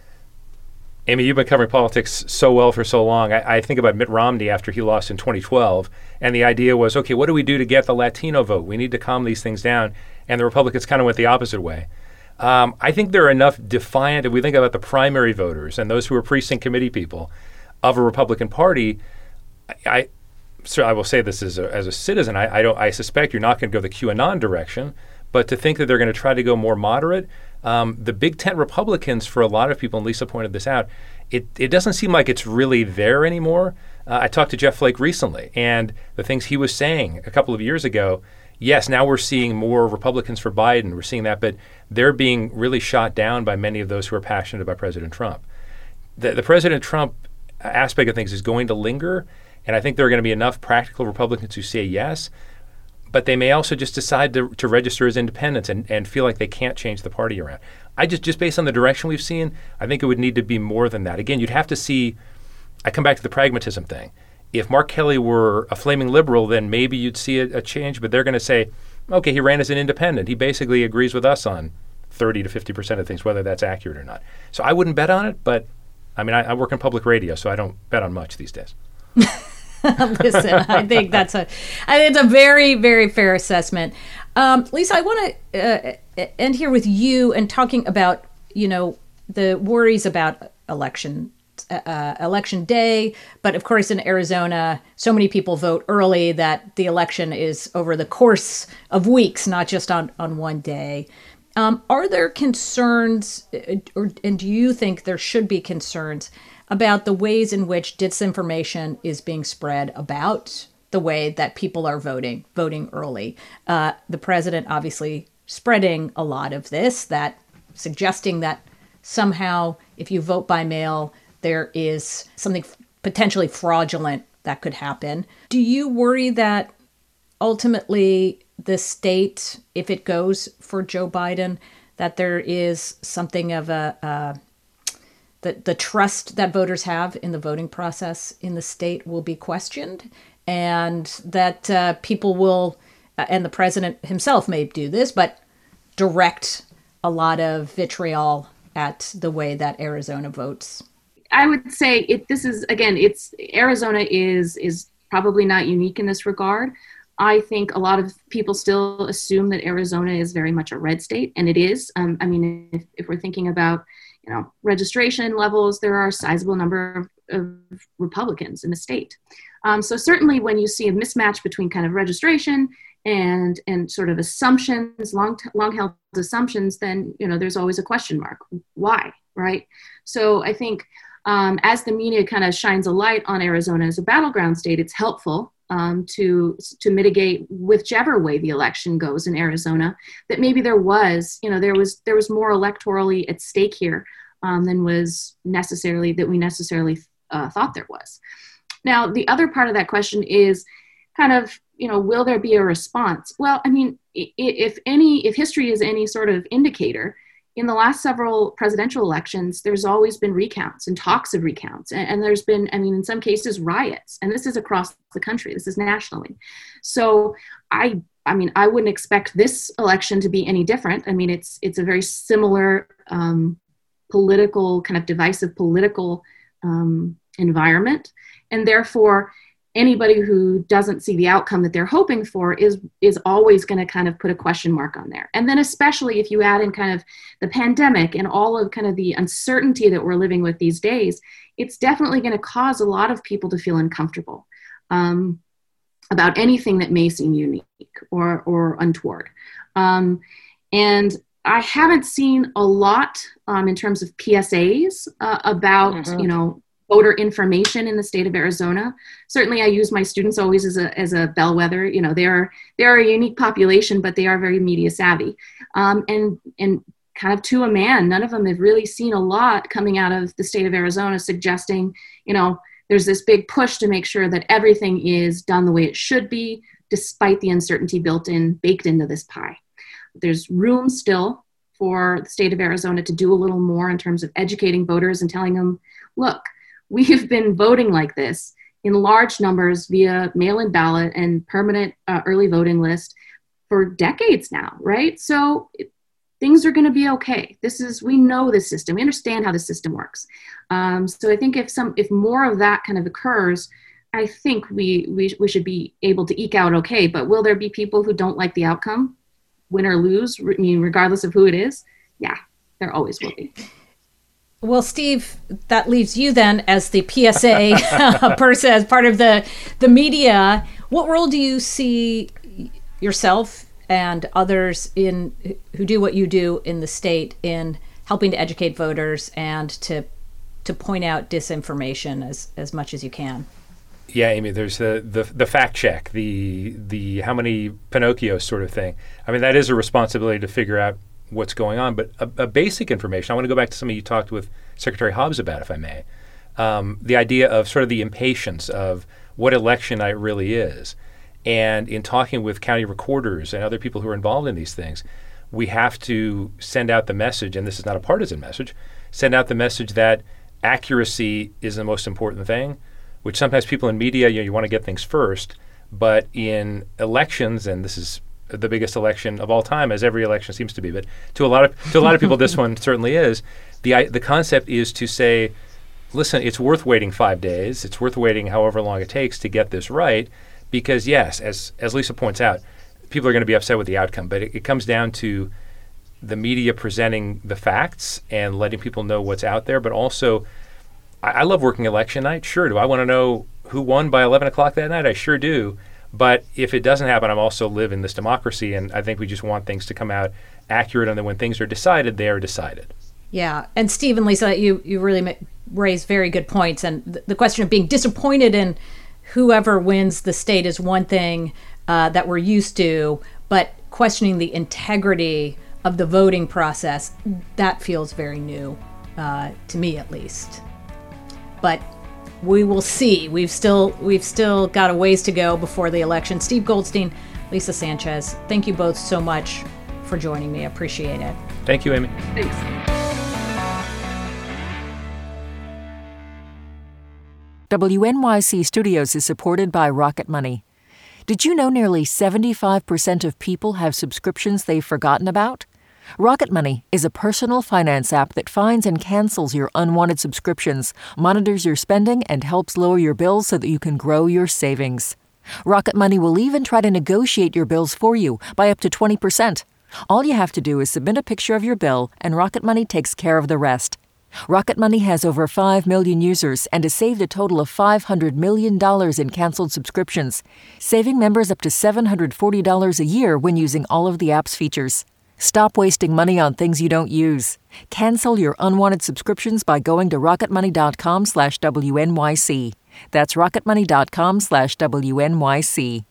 F: Amy, you've been covering politics so well for so long. I, I think about Mitt Romney after he lost in twenty twelve, and the idea was, okay, what do we do to get the Latino vote? We need to calm these things down, and the Republicans kind of went the opposite way. Um, I think there are enough defiant, if we think about the primary voters and those who are precinct committee people of a Republican Party, I, I so I will say this as a, as a citizen, I, I don't. I suspect you're not going to go the QAnon direction, but to think that they're going to try to go more moderate, um, the Big Tent Republicans, for a lot of people, and Lisa pointed this out, it, it doesn't seem like it's really there anymore. Uh, I talked to Jeff Flake recently, and the things he was saying a couple of years ago, yes, now we're seeing more Republicans for Biden. We're seeing that, but they're being really shot down by many of those who are passionate about President Trump. The, the President Trump aspect of things is going to linger, and I think there are going to be enough practical Republicans who say yes, but they may also just decide to, to register as independents and, and feel like they can't change the party around. I just, just based on the direction we've seen, I think it would need to be more than that. Again, you'd have to see, I come back to the pragmatism thing. If Mark Kelly were a flaming liberal, then maybe you'd see a, a change, but they're going to say, okay, he ran as an independent. He basically agrees with us on thirty to fifty percent of things, whether that's accurate or not. So I wouldn't bet on it, but I mean, I, I work in public radio, so I don't bet on much these days.
B: Listen, I think that's a, I think it's a very, very fair assessment. Um, Lisa, I want to uh, end here with you and talking about, you know, the worries about election, uh, election day. But of course, in Arizona, so many people vote early that the election is over the course of weeks, not just on, on one day. Um, are there concerns, or and do you think there should be concerns about the ways in which disinformation is being spread about the way that people are voting, voting early? Uh, the president obviously spreading a lot of this, that suggesting that somehow if you vote by mail, there is something potentially fraudulent that could happen. Do you worry that ultimately the state, if it goes for Joe Biden, that there is something of a... Uh, The, the trust that voters have in the voting process in the state will be questioned, and that uh, people will, uh, and the president himself may do this, but direct a lot of vitriol at the way that Arizona votes?
G: I would say it. This is, again, it's Arizona is is probably not unique in this regard. I think a lot of people still assume that Arizona is very much a red state, and it is. Um, I mean, if, if we're thinking about you know, registration levels, there are a sizable number of, of Republicans in the state. Um, so certainly when you see a mismatch between kind of registration and and sort of assumptions, long long held assumptions, then, you know, there's always a question mark. Why, right? So I think um, as the media kind of shines a light on Arizona as a battleground state, it's helpful um, to to mitigate whichever way the election goes in Arizona, that maybe there was, you know, there was there was more electorally at stake here um, than was necessarily, that we necessarily uh, thought there was. Now, the other part of that question is kind of, you know, will there be a response? Well, I mean, if any, if history is any sort of indicator, in the last several presidential elections, there's always been recounts and talks of recounts. And, and there's been, I mean, in some cases, riots. And this is across the country. This is nationally. So I, I mean, I wouldn't expect this election to be any different. I mean, it's it's a very similar um, political, kind of divisive political um, environment. And therefore, anybody who doesn't see the outcome that they're hoping for is is always going to kind of put a question mark on there. And then especially if you add in kind of the pandemic and all of kind of the uncertainty that we're living with these days, it's definitely going to cause a lot of people to feel uncomfortable um, about anything that may seem unique or, or untoward. Um, and I haven't seen a lot um, in terms of P S As uh, about, mm-hmm. you know, voter information in the state of Arizona. Certainly I use my students always as a, as a bellwether. You know, they are, they are a unique population, but they are very media savvy. Um, and, and kind of to a man, none of them have really seen a lot coming out of the state of Arizona suggesting, you know, there's this big push to make sure that everything is done the way it should be, despite the uncertainty built in, baked into this pie. There's room still for the state of Arizona to do a little more in terms of educating voters and telling them, look, we have been voting like this in large numbers via mail-in ballot and permanent uh, early voting list for decades now, right? So it, things are going to be okay. This is, we know the system. We understand how the system works. Um, so I think if some, if more of that kind of occurs, I think we, we we should be able to eke out okay. But will there be people who don't like the outcome, win or lose? I mean, regardless of who it is, yeah, there always will be.
B: Well, Steve, that leaves you then as the P S A uh, person, as part of the the media. What role do you see yourself and others in who do what you do in the state in helping to educate voters and to to point out disinformation as, as much as you can?
F: Yeah, Amy, there's the, the the fact check, the the how many Pinocchios sort of thing. I mean, that is a responsibility to figure out what's going on. But a, a basic information, I want to go back to something you talked with Secretary Hobbs about, if I may. Um, the idea of sort of the impatience of what election night really is. And in talking with county recorders and other people who are involved in these things, we have to send out the message, and this is not a partisan message, send out the message that accuracy is the most important thing, which sometimes people in media, you know, you want to get things first, but in elections, and this is the biggest election of all time, as every election seems to be, but to a lot of to a lot of people, this one certainly is. The the concept is to say, listen, it's worth waiting five days. It's worth waiting however long it takes to get this right, because yes, as as Lisa points out, people are going to be upset with the outcome, but it, it comes down to the media presenting the facts and letting people know what's out there, but also, I, I love working election night. Sure, do I want to know who won by eleven o'clock that night? I sure do. But if it doesn't happen, I'm also live in this democracy, and I think we just want things to come out accurate, and then when things are decided, they are decided.
B: Yeah, and Steve and Lisa, you, you really ma- raise very good points, and th- the question of being disappointed in whoever wins the state is one thing uh, that we're used to, but questioning the integrity of the voting process, that feels very new, uh, to me at least. But we will see. We've still we've still got a ways to go before the election. Steve Goldstein, Lisa Sanchez, thank you both so much for joining me. I appreciate it.
F: Thank you, Amy.
G: Thanks.
H: W N Y C Studios is supported by Rocket Money. Did you know nearly seventy-five percent of people have subscriptions they've forgotten about? Rocket Money is a personal finance app that finds and cancels your unwanted subscriptions, monitors your spending, and helps lower your bills so that you can grow your savings. Rocket Money will even try to negotiate your bills for you by up to twenty percent. All you have to do is submit a picture of your bill, and Rocket Money takes care of the rest. Rocket Money has over five million users and has saved a total of five hundred million dollars in canceled subscriptions, saving members up to seven hundred forty dollars a year when using all of the app's features. Stop wasting money on things you don't use. Cancel your unwanted subscriptions by going to rocketmoney.com slash WNYC. That's rocketmoney.com slash WNYC.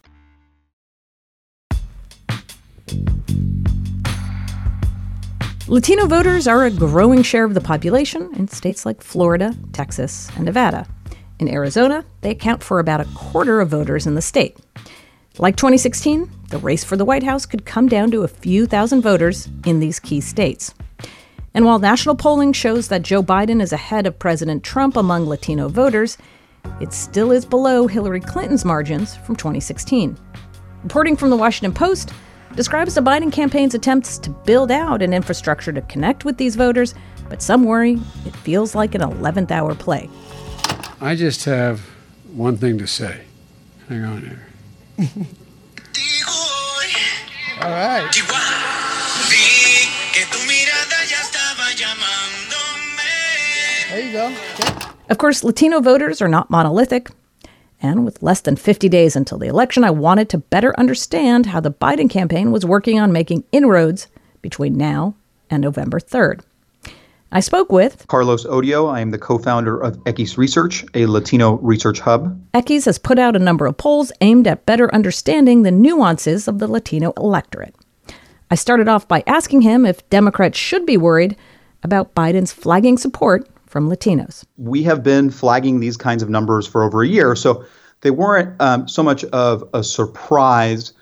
B: Latino voters are a growing share of the population in states like Florida, Texas, and Nevada. In Arizona, they account for about a quarter of voters in the state. Like twenty sixteen, the race for the White House could come down to a few thousand voters in these key states. And while national polling shows that Joe Biden is ahead of President Trump among Latino voters, it still is below Hillary Clinton's margins from twenty sixteen. Reporting from the Washington Post describes the Biden campaign's attempts to build out an infrastructure to connect with these voters, but some worry it feels like an eleventh hour play.
I: I just have one thing to say. Hang on here.
J: All right. There you go. Okay.
B: Of course, Latino voters are not monolithic. And with less than fifty days until the election, I wanted to better understand how the Biden campaign was working on making inroads between now and November third. I spoke with
K: Carlos Odio. I am the co-founder of Equis Research, a Latino research hub.
B: Equis has put out a number of polls aimed at better understanding the nuances of the Latino electorate. I started off by asking him if Democrats should be worried about Biden's flagging support from Latinos.
K: We have been flagging these kinds of numbers for over a year, so they weren't um, so much of a surprise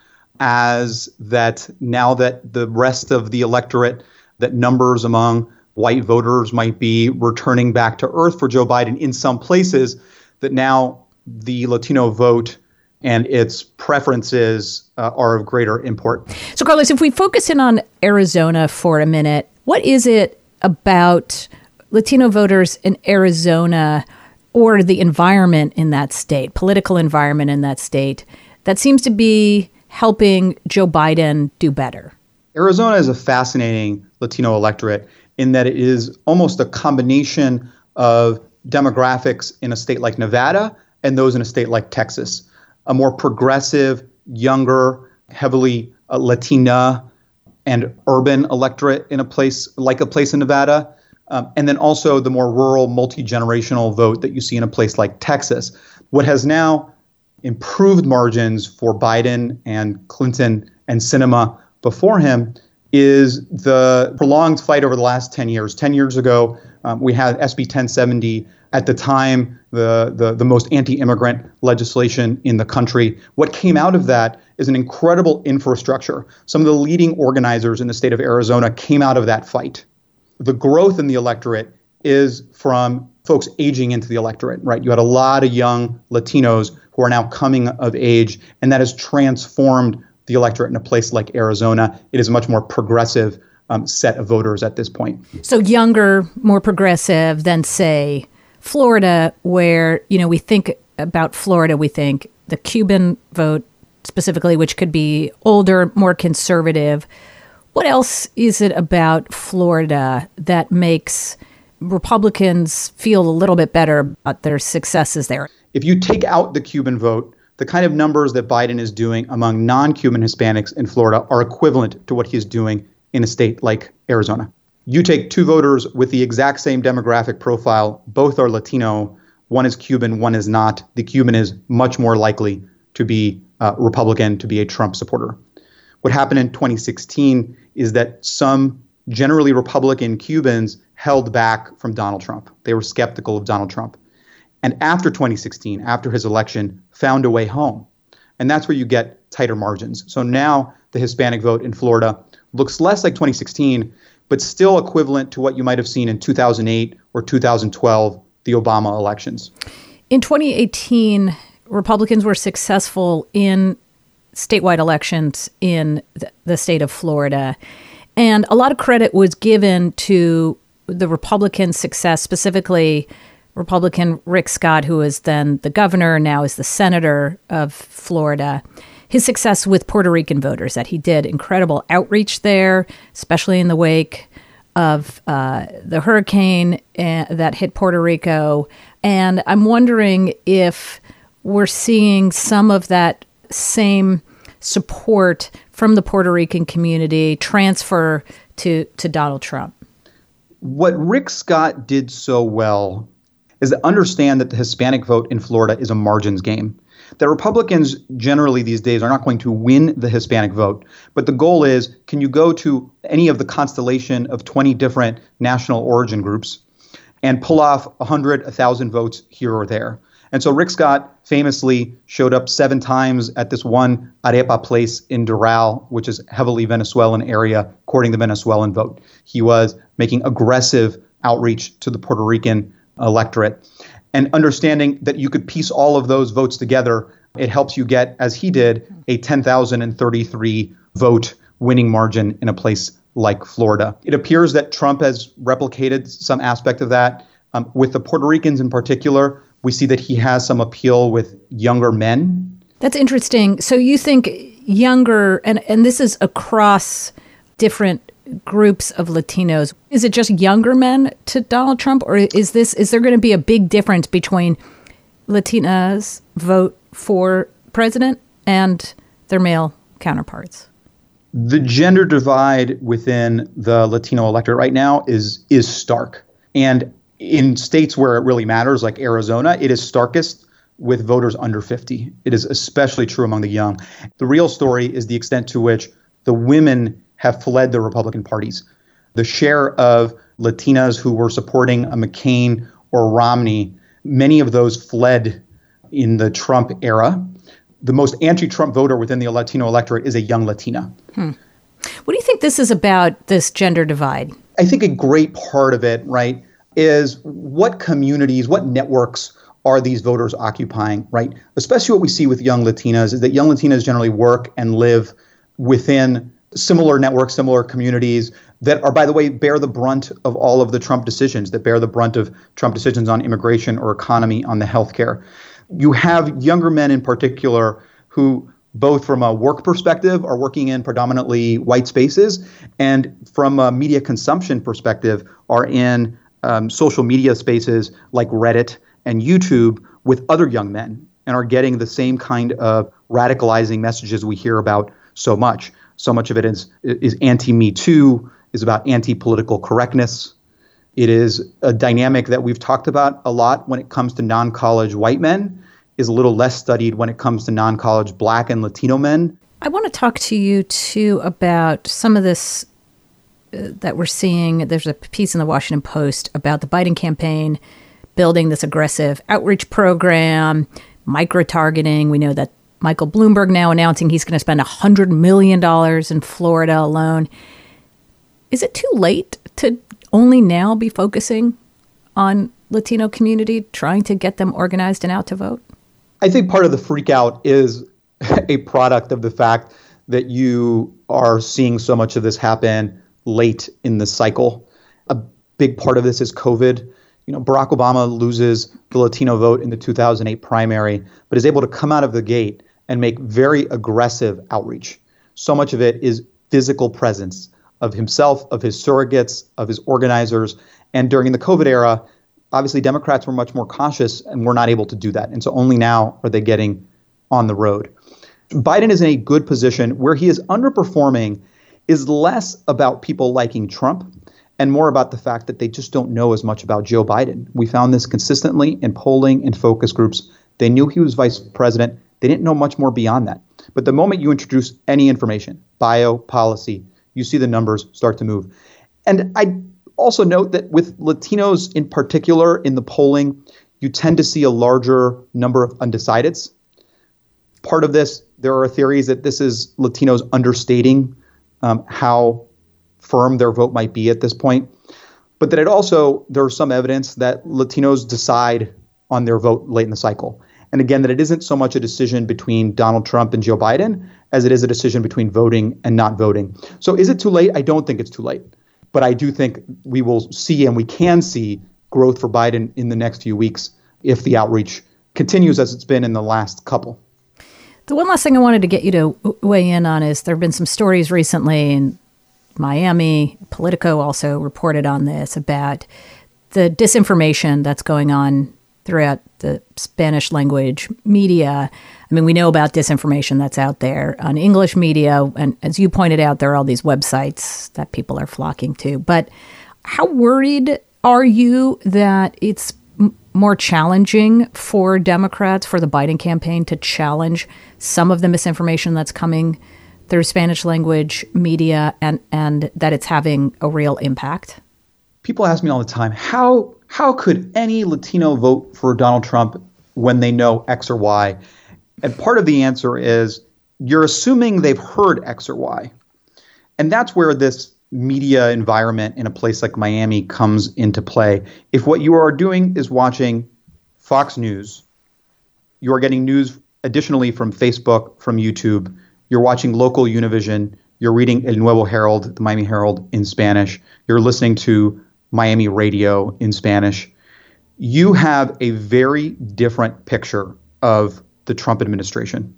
K: as that now that the rest of the electorate, that numbers among white voters might be returning back to earth for Joe Biden in some places, that now the Latino vote and its preferences uh, are of greater import.
B: So, Carlos, if we focus in on Arizona for a minute, what is it about Latino voters in Arizona or the environment in that state, political environment in that state, that seems to be helping Joe Biden do better?
K: Arizona is a fascinating Latino electorate in that it is almost a combination of demographics in a state like Nevada and those in a state like Texas. A more progressive, younger, heavily uh, Latina and urban electorate in a place like a place in Nevada. Um, and then also the more rural, multi-generational vote that you see in a place like Texas. What has now improved margins for Biden and Clinton and Sinema before him is the prolonged fight over the last ten years. ten years ago, um, we had S B ten seventy, at the time, the, the, the most anti-immigrant legislation in the country. What came out of that is an incredible infrastructure. Some of the leading organizers in the state of Arizona came out of that fight. The growth in the electorate is from folks aging into the electorate, right? You had a lot of young Latinos who are now coming of age, and that has transformed the electorate in a place like Arizona. It is a much more progressive um, set of voters at this point.
B: So younger, more progressive than, say, Florida, where, you know, we think about Florida, we think the Cuban vote specifically, which could be older, more conservative. What else is it about Florida that makes Republicans feel a little bit better about their successes there?
K: If you take out the Cuban vote, the kind of numbers that Biden is doing among non-Cuban Hispanics in Florida are equivalent to what he's doing in a state like Arizona. You take two voters with the exact same demographic profile, both are Latino, one is Cuban, one is not. The Cuban is much more likely to be uh, Republican, to be a Trump supporter. What happened in twenty sixteen is that some generally Republican Cubans held back from Donald Trump. They were skeptical of Donald Trump. And after twenty sixteen, after his election, found a way home. And that's where you get tighter margins. So now the Hispanic vote in Florida looks less like twenty sixteen, but still equivalent to what you might have seen in two thousand eight or two thousand twelve, the Obama elections.
B: In twenty eighteen, Republicans were successful in statewide elections in the state of Florida. And a lot of credit was given to the Republican success, specifically Republican Rick Scott, who is then the governor, now is the senator of Florida. His success with Puerto Rican voters, that he did incredible outreach there, especially in the wake of uh, the hurricane uh, that hit Puerto Rico. And I'm wondering if we're seeing some of that same support from the Puerto Rican community transfer to, to Donald Trump.
K: What Rick Scott did so well is to understand that the Hispanic vote in Florida is a margins game. That Republicans generally these days are not going to win the Hispanic vote, but the goal is, can you go to any of the constellation of twenty different national origin groups and pull off one hundred, one thousand votes here or there? And so Rick Scott famously showed up seven times at this one arepa place in Doral, which is heavily Venezuelan area, courting the Venezuelan vote. He was making aggressive outreach to the Puerto Rican electorate. And understanding that you could piece all of those votes together, it helps you get, as he did, a ten thousand thirty-three vote winning margin in a place like Florida. It appears that Trump has replicated some aspect of that. Um, with the Puerto Ricans in particular, we see that he has some appeal with younger men.
B: That's interesting. So you think younger, and, and this is across different groups of Latinos. Is it just younger men to Donald Trump, or is this is there going to be a big difference between Latinas vote for president and their male counterparts?
K: The gender divide within the Latino electorate right now is is stark. And in states where it really matters, like Arizona, it is starkest with voters under fifty. It is especially true among the young. The real story is the extent to which the women have fled the Republican parties. The share of Latinas who were supporting a McCain or Romney, many of those fled in the Trump era. The most anti-Trump voter within the Latino electorate is a young Latina.
B: Hmm. What do you think this is about, this gender divide?
K: I think a great part of it, right, is what communities, what networks are these voters occupying, right? Especially what we see with young Latinas is that young Latinas generally work and live within similar networks, similar communities that are, by the way, bear the brunt of all of the Trump decisions, that bear the brunt of Trump decisions on immigration or economy, on the healthcare. You have younger men in particular who, both from a work perspective, are working in predominantly white spaces, and from a media consumption perspective, are in um, social media spaces like Reddit and YouTube with other young men, and are getting the same kind of radicalizing messages we hear about so much. So much of it is is anti-Me Too, is about anti-political correctness. It is a dynamic that we've talked about a lot when it comes to non-college white men, is a little less studied when it comes to non-college Black and Latino men.
B: I want to talk to you, too, about some of this uh, that we're seeing. There's a piece in the Washington Post about the Biden campaign building this aggressive outreach program, micro-targeting. We know that Michael Bloomberg now announcing he's going to spend one hundred million dollars in Florida alone. Is it too late to only now be focusing on Latino community, trying to get them organized and out to vote?
K: I think part of the freak out is a product of the fact that you are seeing so much of this happen late in the cycle. A big part of this is COVID. You know, Barack Obama loses the Latino vote in the two thousand eight primary, but is able to come out of the gate and make very aggressive outreach. So much of it is physical presence of himself, of his surrogates, of his organizers. And during the COVID era, obviously Democrats were much more cautious and were not able to do that. And so only now are they getting on the road. Biden is in a good position. Where he is underperforming is less about people liking Trump and more about the fact that they just don't know as much about Joe Biden. We found this consistently in polling and focus groups. They knew he was vice president. They didn't know much more beyond that. But the moment you introduce any information, bio, policy, you see the numbers start to move. And I also note that with Latinos in particular in the polling, you tend to see a larger number of undecideds. Part of this, there are theories that this is Latinos understating um, how firm their vote might be at this point. But that it also, there's some evidence that Latinos decide on their vote late in the cycle. And again, that it isn't so much a decision between Donald Trump and Joe Biden as it is a decision between voting and not voting. So is it too late? I don't think it's too late. But I do think we will see, and we can see, growth for Biden in the next few weeks if the outreach continues as it's been in the last couple.
B: The one last thing I wanted to get you to weigh in on is there have been some stories recently in Miami. Politico also reported on this about the disinformation that's going on throughout the Spanish language media. I mean, we know about disinformation that's out there on English media. And as you pointed out, there are all these websites that people are flocking to. But how worried are you that it's m- more challenging for Democrats, for the Biden campaign, to challenge some of the misinformation that's coming through Spanish language media and, and that it's having a real impact?
K: People ask me all the time, how how could any Latino vote for Donald Trump when they know X or Y? And part of the answer is you're assuming they've heard X or Y. And that's where this media environment in a place like Miami comes into play. If what you are doing is watching Fox News, you are getting news additionally from Facebook, from YouTube, you're watching local Univision, you're reading El Nuevo Herald, the Miami Herald in Spanish, you're listening to Miami radio in Spanish, you have a very different picture of the Trump administration.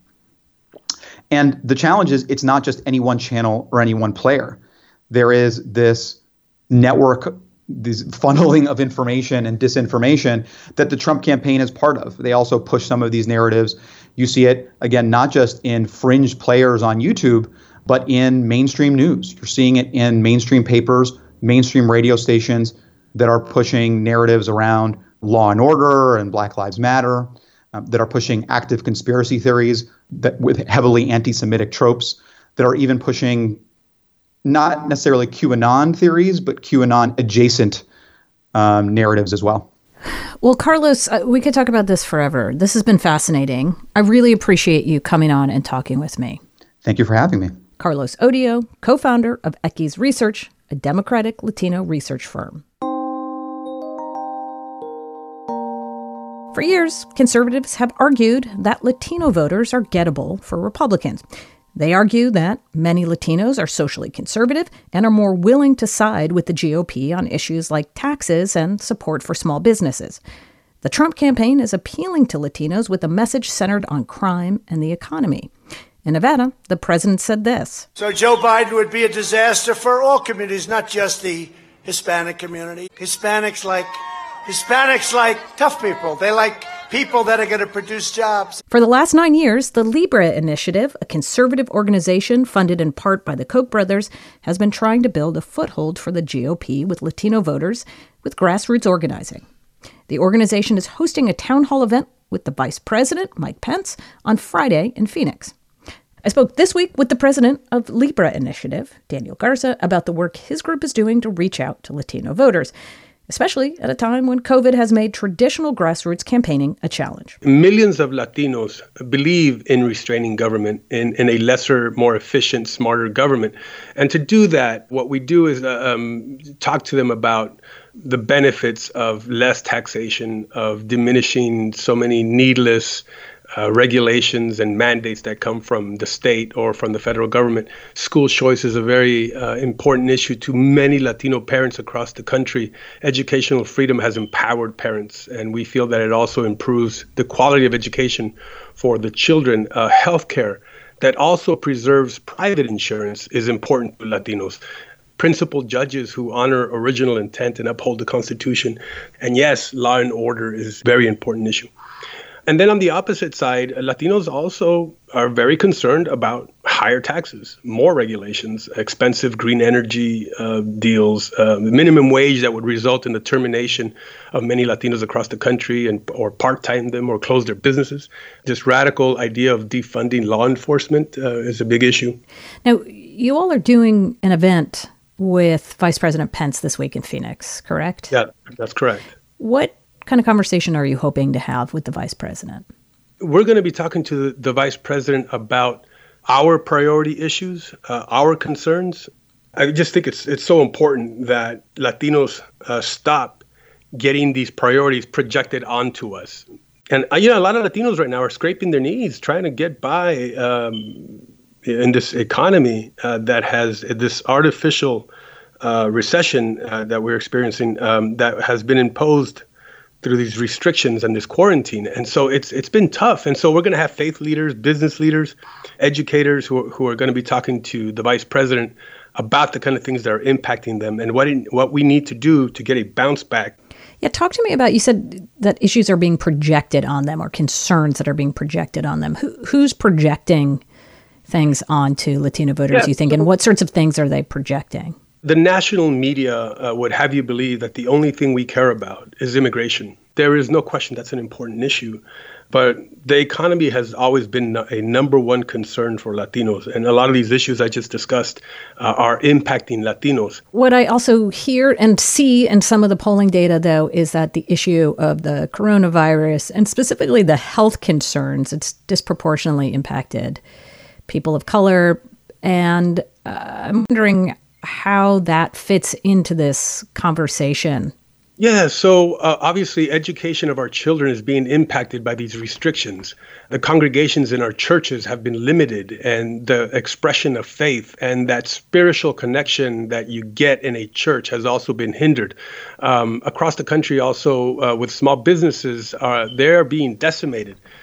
K: And the challenge is it's not just any one channel or any one player. There is this network, this funneling of information and disinformation that the Trump campaign is part of. They also push some of these narratives. You see it, again, not just in fringe players on YouTube, but in mainstream news. You're seeing it in mainstream papers, mainstream radio stations that are pushing narratives around law and order and Black Lives Matter, uh, that are pushing active conspiracy theories that with heavily anti-Semitic tropes, that are even pushing not necessarily QAnon theories, but QAnon adjacent um, narratives as well.
B: Well, Carlos, uh, we could talk about this forever. This has been fascinating. I really appreciate you coming on and talking with me.
K: Thank you for having me.
B: Carlos Odio, co-founder of Equis Research, a Democratic Latino research firm. For years, conservatives have argued that Latino voters are gettable for Republicans. They argue that many Latinos are socially conservative and are more willing to side with the G O P on issues like taxes and support for small businesses. The Trump campaign is appealing to Latinos with a message centered on crime and the economy. In Nevada, the president said this.
L: So Joe Biden would be a disaster for all communities, not just the Hispanic community. Hispanics like Hispanics like tough people. They like people that are going to produce jobs.
B: For the last nine years, the Libre Initiative, a conservative organization funded in part by the Koch brothers, has been trying to build a foothold for the G O P with Latino voters with grassroots organizing. The organization is hosting a town hall event with the Vice President, Mike Pence, on Friday in Phoenix. I spoke this week with the president of Libre Initiative, Daniel Garza, about the work his group is doing to reach out to Latino voters, especially at a time when COVID has made traditional grassroots campaigning a challenge.
M: Millions of Latinos believe in restraining government, in, in a lesser, more efficient, smarter government. And to do that, what we do is uh, um, talk to them about the benefits of less taxation, of diminishing so many needless Uh, regulations and mandates that come from the state or from the federal government. School choice is a very uh, important issue to many Latino parents across the country. Educational freedom has empowered parents, and we feel that it also improves the quality of education for the children. Uh, healthcare that also preserves private insurance is important to Latinos. Principled judges who honor original intent and uphold the Constitution. And yes, law and order is a very important issue. And then on the opposite side, Latinos also are very concerned about higher taxes, more regulations, expensive green energy uh, deals, uh, minimum wage that would result in the termination of many Latinos across the country and or part-time them or close their businesses. This radical idea of defunding law enforcement uh, is a big issue.
B: Now, you all are doing an event with Vice President Pence this week in Phoenix, correct?
M: Yeah, that's correct.
B: What kind of conversation are you hoping to have with the vice president?
M: We're going to be talking to the, the vice president about our priority issues, uh, our concerns. I just think it's it's so important that Latinos uh, stop getting these priorities projected onto us. And, uh, you know, a lot of Latinos right now are scraping their knees trying to get by um, in this economy uh, that has this artificial uh, recession uh, that we're experiencing um, that has been imposed through these restrictions and this quarantine. And so it's it's been tough. And so we're going to have faith leaders, business leaders, educators who are, who are going to be talking to the vice president about the kind of things that are impacting them and what in, what we need to do to get a bounce back.
B: Yeah, talk to me about, you said that issues are being projected on them or concerns that are being projected on them. Who, who's projecting things onto Latino voters, yeah, you think, and what sorts of things are they projecting?
M: The national media uh, would have you believe that the only thing we care about is immigration. There is no question that's an important issue, but the economy has always been a number one concern for Latinos. And a lot of these issues I just discussed uh, are impacting Latinos.
B: What I also hear and see in some of the polling data, though, is that the issue of the coronavirus and specifically the health concerns, it's disproportionately impacted people of color. And uh, I'm wondering how that fits into this conversation.
M: Yeah, so uh, obviously education of our children is being impacted by these restrictions. The congregations in our churches have been limited, and the expression of faith and that spiritual connection that you get in a church has also been hindered. Um, across the country also uh, with small businesses, uh, they're being decimated.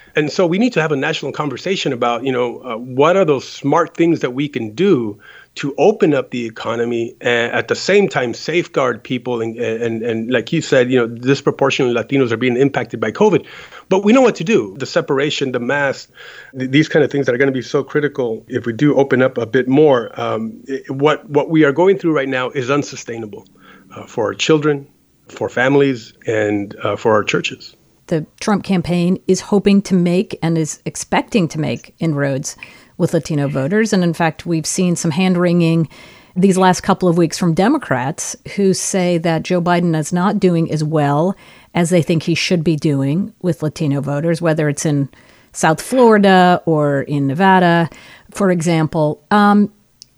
M: And so we need to have a national conversation about, you know, uh, what are those smart things that we can do to open up the economy and at the same time safeguard people. And, and, and like you said, you know, disproportionately Latinos are being impacted by COVID. But we know what to do. The separation, the mask, th- these kind of things that are going to be so critical if we do open up a bit more. Um, it, what, what we are going through right now is unsustainable uh, for our children, for families, and uh, for our churches.
B: The Trump campaign is hoping to make and is expecting to make inroads with Latino voters. And in fact, we've seen some hand-wringing these last couple of weeks from Democrats who say that Joe Biden is not doing as well as they think he should be doing with Latino voters, whether it's in South Florida or in Nevada, for example. Um,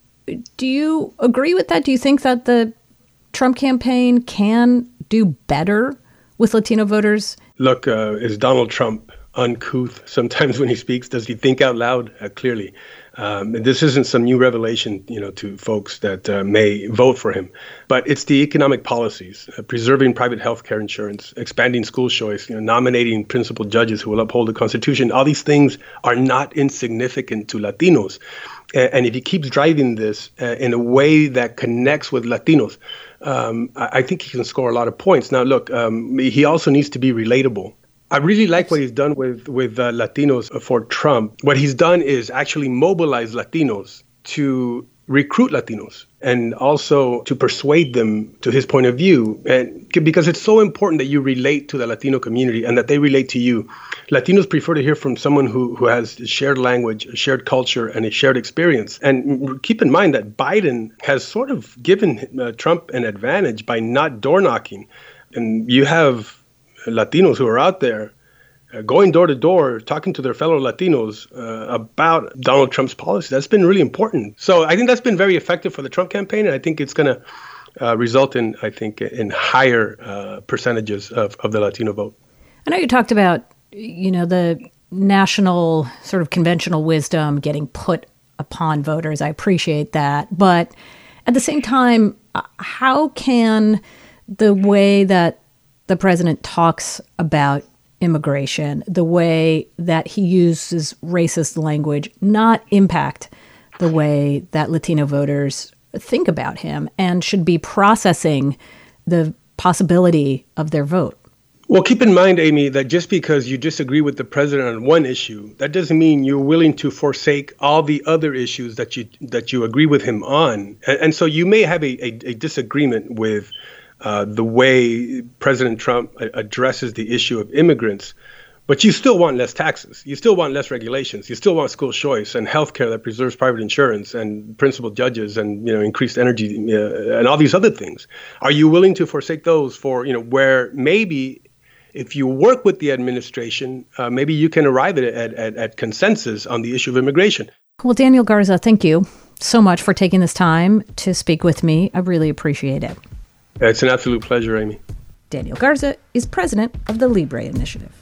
B: do you agree with that? Do you think that the Trump campaign can do better with Latino voters?
M: Look, uh, is Donald Trump uncouth sometimes when he speaks? Does he think out loud? Uh, clearly. Um, and this isn't some new revelation, you know, to folks that uh, may vote for him. But it's the economic policies, uh, preserving private health care insurance, expanding school choice, you know, nominating principal judges who will uphold the Constitution. All these things are not insignificant to Latinos. And, and if he keeps driving this uh, in a way that connects with Latinos, um, I, I think he can score a lot of points. Now, look, um, he also needs to be relatable. I really like what he's done with, with uh, Latinos for Trump. What he's done is actually mobilize Latinos to recruit Latinos and also to persuade them to his point of view. And because it's so important that you relate to the Latino community and that they relate to you. Latinos prefer to hear from someone who, who has a shared language, a shared culture, and a shared experience. And keep in mind that Biden has sort of given uh, Trump an advantage by not door knocking. And you have Latinos who are out there uh, going door to door, talking to their fellow Latinos uh, about Donald Trump's policy. That's been really important. So I think that's been very effective for the Trump campaign. And I think it's going to uh, result in, I think, in higher uh, percentages of, of the Latino vote.
B: I know you talked about, you know, the national sort of conventional wisdom getting put upon voters. I appreciate that. But at the same time, how can the way that the president talks about immigration, the way that he uses racist language, not impact the way that Latino voters think about him and should be processing the possibility of their vote?
M: Well, keep in mind, Amy, that just because you disagree with the president on one issue, that doesn't mean you're willing to forsake all the other issues that you that you agree with him on. And, and so you may have a, a, a disagreement with Uh, the way President Trump addresses the issue of immigrants, but you still want less taxes. You still want less regulations. You still want school choice and health care that preserves private insurance and principal judges and, you know, increased energy uh, and all these other things. Are you willing to forsake those for, you know, where maybe if you work with the administration, uh, maybe you can arrive at, at, at, at consensus on the issue of immigration?
B: Well, Daniel Garza, thank you so much for taking this time to speak with me. I really appreciate it.
M: It's an absolute pleasure, Amy.
B: Daniel Garza is president of the Libre Initiative.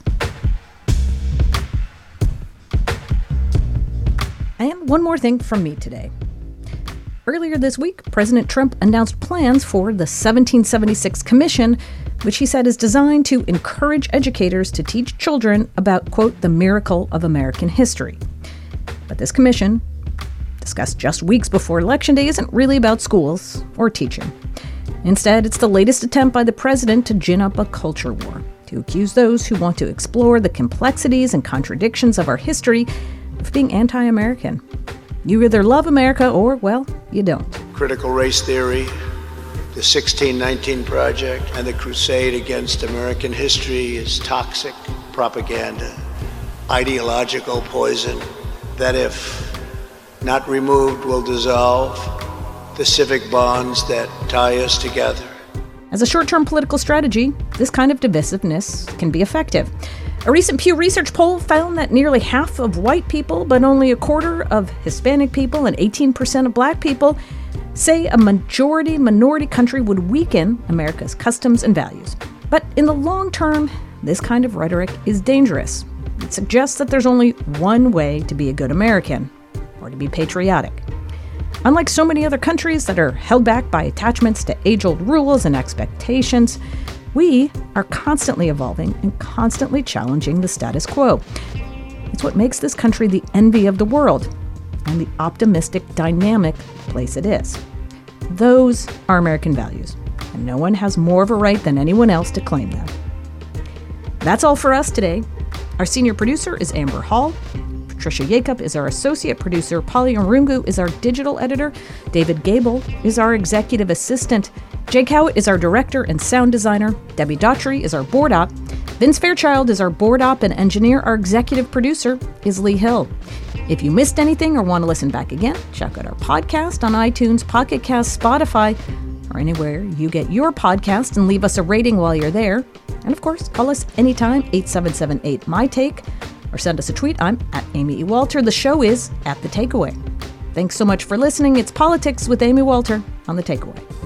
B: And one more thing from me today. Earlier this week, President Trump announced plans for the seventeen seventy-six Commission, which he said is designed to encourage educators to teach children about, quote, the miracle of American history. But this commission, discussed just weeks before Election Day, isn't really about schools or teaching. Instead, it's the latest attempt by the president to gin up a culture war, to accuse those who want to explore the complexities and contradictions of our history of being anti-American. You either love America or, well, you don't.
L: Critical race theory, the sixteen nineteen Project, and the crusade against American history is toxic propaganda, ideological poison that, if not removed, will dissolve the civic bonds that tie us together.
B: As a short-term political strategy, this kind of divisiveness can be effective. A recent Pew Research poll found that nearly half of white people, but only a quarter of Hispanic people and eighteen percent of black people say a majority-minority country would weaken America's customs and values. But in the long term, this kind of rhetoric is dangerous. It suggests that there's only one way to be a good American, or to be patriotic. Unlike so many other countries that are held back by attachments to age-old rules and expectations, we are constantly evolving and constantly challenging the status quo. It's what makes this country the envy of the world and the optimistic, dynamic place it is. Those are American values, and no one has more of a right than anyone else to claim them. That's all for us today. Our senior producer is Amber Hall. Patricia Jacob is our associate producer. Polly Arungu is our digital editor. David Gable is our executive assistant. Jake Howitt is our director and sound designer. Debbie Daughtry is our board op. Vince Fairchild is our board op and engineer. Our executive producer is Lee Hill. If you missed anything or want to listen back again, check out our podcast on iTunes, Pocket Cast, Spotify, or anywhere you get your podcast, and leave us a rating while you're there. And of course, call us anytime, eight seven seven eight, M Y Take, or send us a tweet. I'm at Amy E. Walter. The show is at The Takeaway. Thanks so much for listening. It's Politics with Amy Walter on The Takeaway.